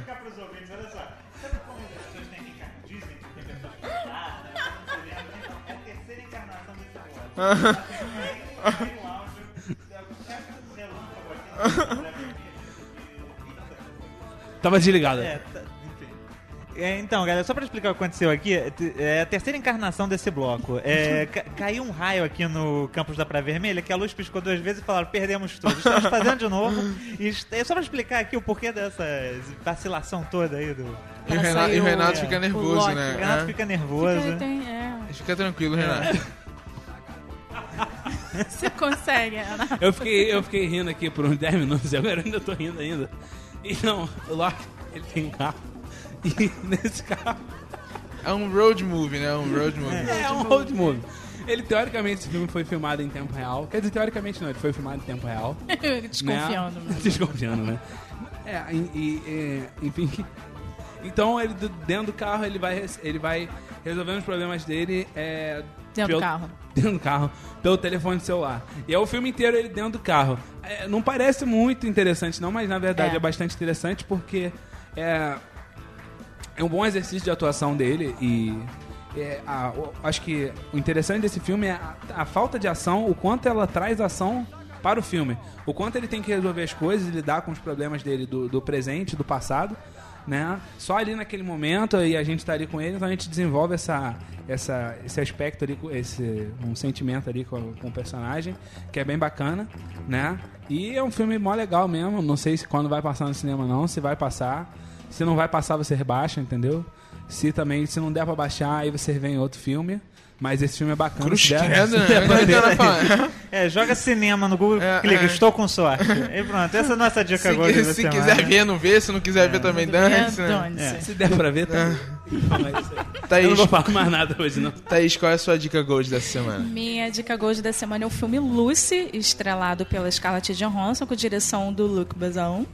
Tava desligado. Então, galera, só pra explicar o que aconteceu aqui, é a terceira encarnação desse bloco. Caiu um raio aqui no campus da Praia Vermelha, que a luz piscou 2 vezes e falaram, perdemos tudo. Estamos fazendo de novo. E só pra explicar aqui o porquê dessa vacilação toda aí do... E o Renato fica nervoso, né? O Renato fica nervoso. Fica tranquilo, Renato. Você consegue, Ana. Eu fiquei rindo aqui por uns 10 minutos e agora eu ainda tô rindo ainda. E não, o Locke, ele tem um carro. E nesse carro... É um road movie, né? É um road movie. Ele, teoricamente, esse filme foi filmado em tempo real. Quer dizer, teoricamente não, ele foi filmado em tempo real. Desconfiando, né? Desconfiando, né? Enfim... Então, ele dentro do carro, ele vai resolvendo os problemas dele Dentro do carro, pelo telefone celular. E é o filme inteiro ele dentro do carro. Não parece muito interessante, não, mas na verdade é bastante interessante porque é um bom exercício de atuação dele e acho que o interessante desse filme é a falta de ação, o quanto ela traz ação para o filme. O quanto ele tem que resolver as coisas e lidar com os problemas dele do presente, do passado, né? Só ali naquele momento e a gente tá ali com ele, então a gente desenvolve esse aspecto ali, um sentimento ali com o personagem, que é bem bacana, né? E é um filme mó legal mesmo, não sei se quando vai passar no cinema não, se vai passar, se não vai passar você rebaixa, entendeu? Se não der pra baixar, aí você vê em outro filme. Mas esse filme é bacana. Joga cinema no Google, clica, estou com sorte. E pronto, essa é a nossa dica agora. Se quiser ver, não vê. Se não quiser ver, também dane-se. Se der pra ver, tá. Eu não vou falar mais nada hoje, não. Thaís, qual é a sua dica Gold dessa semana? Minha dica Gold da semana é o filme Lucy, estrelado pela Scarlett Johansson, com direção do Luc Besson.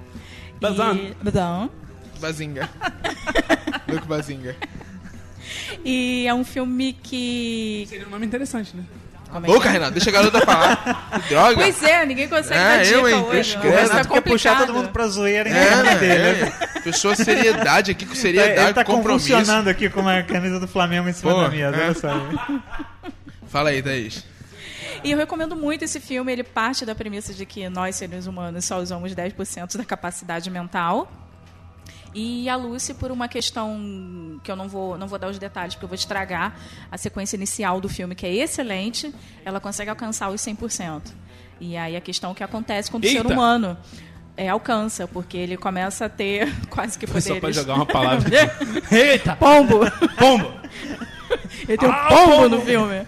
Bazinga. Luc Bazinga. E é um filme que... Seria um nome interessante, né? Como é que Boca, é? Renato, deixa a garota falar. Que droga. Pois é, ninguém consegue dar dica eu, hein? hoje. O O Vai Renato ser Renato quer puxar complicado. todo mundo pra zoeira em É, cima né? dele. Pessoa seriedade aqui, com seriedade, Ele tá compromisso. convulsionando aqui com uma camisa do Flamengo em cima Pô, da mesa, é. olha só. Fala aí, Thaís. E eu recomendo muito esse filme. Ele parte da premissa de que nós, seres humanos, só usamos 10% da capacidade mental. E a Lucy, por uma questão que eu não vou dar os detalhes, porque eu vou estragar a sequência inicial do filme, que é excelente, ela consegue alcançar os 100%. E aí a questão que acontece quando o ser Eita! humano alcança, porque ele começa a ter quase que Foi poderes. só pra jogar uma palavra aqui. Eita! Pombo! Pombo! Ele tem um pombo no filme.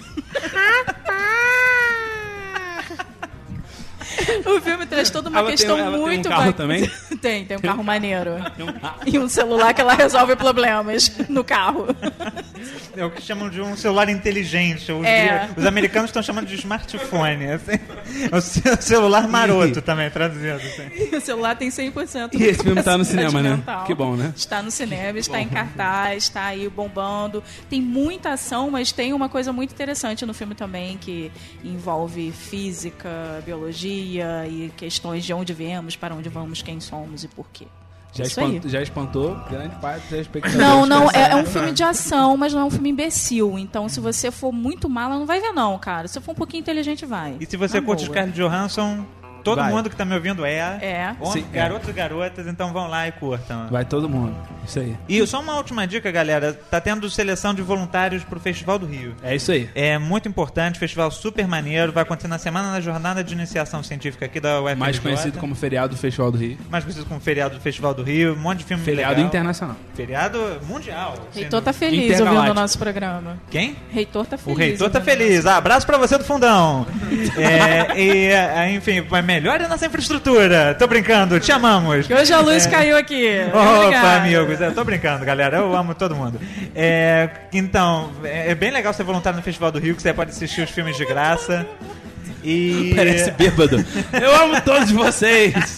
O filme traz toda uma Ela questão tem um muito carro bacana. também? Tem um carro maneiro. Tem um carro. E um celular que ela resolve problemas no carro. É o que chamam de um celular inteligente. Os americanos estão chamando de smartphone. Assim. O celular maroto também, traduzido. Assim. E o celular tem 100%. E esse filme tá no capacidade cinema, né? mental. Que bom, né? Está no cinema, está em cartaz, está aí bombando. Tem muita ação, mas tem uma coisa muito interessante no filme também, que envolve física, biologia e questões de onde viemos, para onde vamos, quem somos e por quê. Isso aí. Já espantou grande parte dos espectadores. Não, é um filme de ação, mas não é um filme imbecil. Então, se você for muito mala, não vai ver não, cara. Se for um pouquinho inteligente, vai. E se você Na curte boa. Scarlett Johansson, todo Vai. mundo que tá me ouvindo É. Sim, é. garotos e garotas, então vão lá e curtam. Vai todo mundo. Isso aí. E só uma última dica, galera. Tá tendo seleção de voluntários pro Festival do Rio. É isso aí. É muito importante, festival super maneiro. Vai acontecer na semana da Jornada de Iniciação Científica aqui da UFRJ. Mais conhecido como feriado do Festival do Rio. Mais conhecido como feriado do Festival do Rio. Um monte de filme Feriado legal. internacional. Feriado mundial. Reitor assim, tá feliz Intergaláctico. ouvindo o nosso programa. Quem? Reitor tá O feliz. reitor tá ouvindo feliz. Abraço pra você do fundão. Enfim, melhore a nossa infraestrutura. Tô brincando, te amamos. Que hoje a luz caiu aqui. Opa, Obrigada. amigos, eu tô brincando, galera. Eu amo todo mundo. Então, é bem legal ser voluntário no Festival do Rio, que você pode assistir os filmes de graça. E. Parece bêbado. Eu amo todos vocês.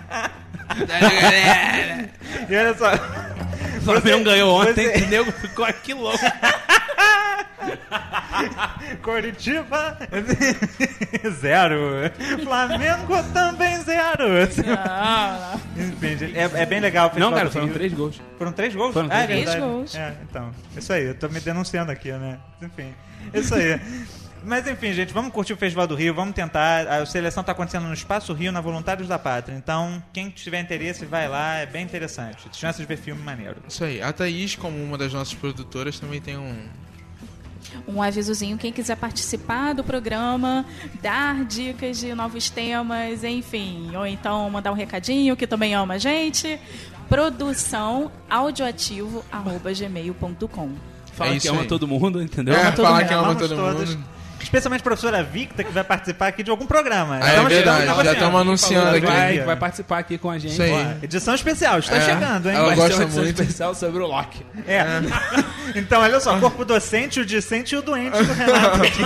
É. E olha só. O Flamengo ganhou ontem você- e o nego ficou aqui louco. Curitiba 0. Flamengo também 0. Não. Enfim, gente, é bem legal o Festival Não, cara, do foram Rio. 3 gols. Foram 3 gols? Foram é três verdade. gols. Então, isso aí, eu tô me denunciando aqui, né? Enfim, isso aí. Mas enfim, gente, vamos curtir o Festival do Rio, vamos tentar. A seleção tá acontecendo no Espaço Rio, na Voluntários da Pátria. Então, quem tiver interesse, vai lá, é bem interessante. Chance de ver filme maneiro. Isso aí. A Thaís, como uma das nossas produtoras, também tem Um avisozinho, quem quiser participar do programa, dar dicas de novos temas, enfim, ou então mandar um recadinho, que também ama a gente, produçãoaudioativo@gmail.com. Fala É que isso ama aí. todo mundo, entendeu? É, todo falar mundo. que ama Amamos todo todos. mundo. Especialmente a professora Victa, que vai participar aqui de algum programa. É Estamos verdade, chegando pra já você. estamos anunciando aqui. Vai participar aqui com a gente. Isso aí. Ó, Edição especial, está É, chegando, hein? ela vai gosta ser uma edição muito. especial sobre o Loki. É. Então, olha só, corpo docente, o discente e o doente do Renato aqui.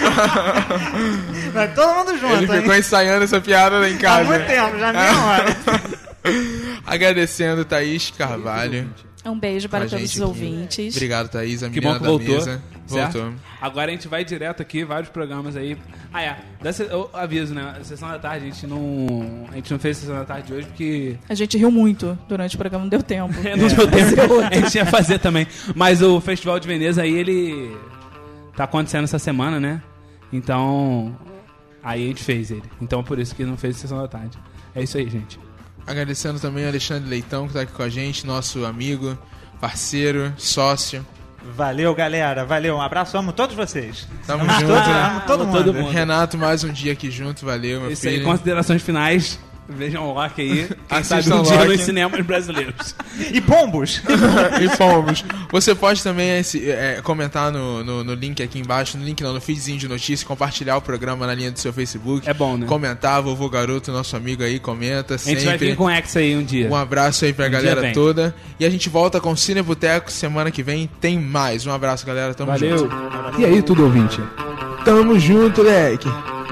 Vai todo mundo junto, Ele ficou hein? ensaiando essa piada lá em Há casa. muito tempo, já meia hora. Agradecendo Thaís Carvalho. Um beijo com para a todos os gente aqui. ouvintes. Obrigado, Thaís, a Que menina bom que da voltou. mesa. Certo? Voltou. Agora a gente vai direto aqui, vários programas aí. Eu aviso, né? A sessão da tarde, a gente não fez a sessão da tarde de hoje porque A gente riu muito durante o programa, não deu tempo. não deu tempo. A gente ia fazer também. Mas o Festival de Veneza aí, ele tá acontecendo essa semana, né? Então, aí a gente fez ele. Então, por isso que não fez a sessão da tarde. É isso aí, gente. Agradecendo também o Alexandre Leitão, que tá aqui com a gente, nosso amigo, parceiro, sócio. Valeu, galera. Valeu. Um abraço. Amo todos vocês. Tamo Amo junto, todos, né? amo todo Amo mundo. todo mundo. Renato, mais um dia aqui junto, valeu, meu Isso aí, filho. considerações finais. Vejam o Loki aí. Quem sabe Assistam um dia Loki. nos cinemas brasileiros. E pombos. E fomos. Você pode também comentar no link aqui embaixo, no link não, no feedzinho de notícia, compartilhar o programa na linha do seu Facebook. É bom, né? Comentar, vovô Garoto, nosso amigo aí, comenta A gente vai sempre. vir com X aí um dia. Um abraço aí pra Um dia galera vem. toda. E a gente volta com o Cine Boteco semana que vem. Tem mais. Um abraço, galera. Tamo Valeu. junto. E aí, tudo ouvinte? Tamo junto, leque.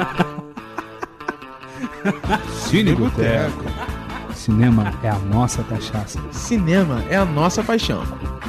Cine Boteco. Cinema é a nossa cachaça. Cinema é a nossa paixão.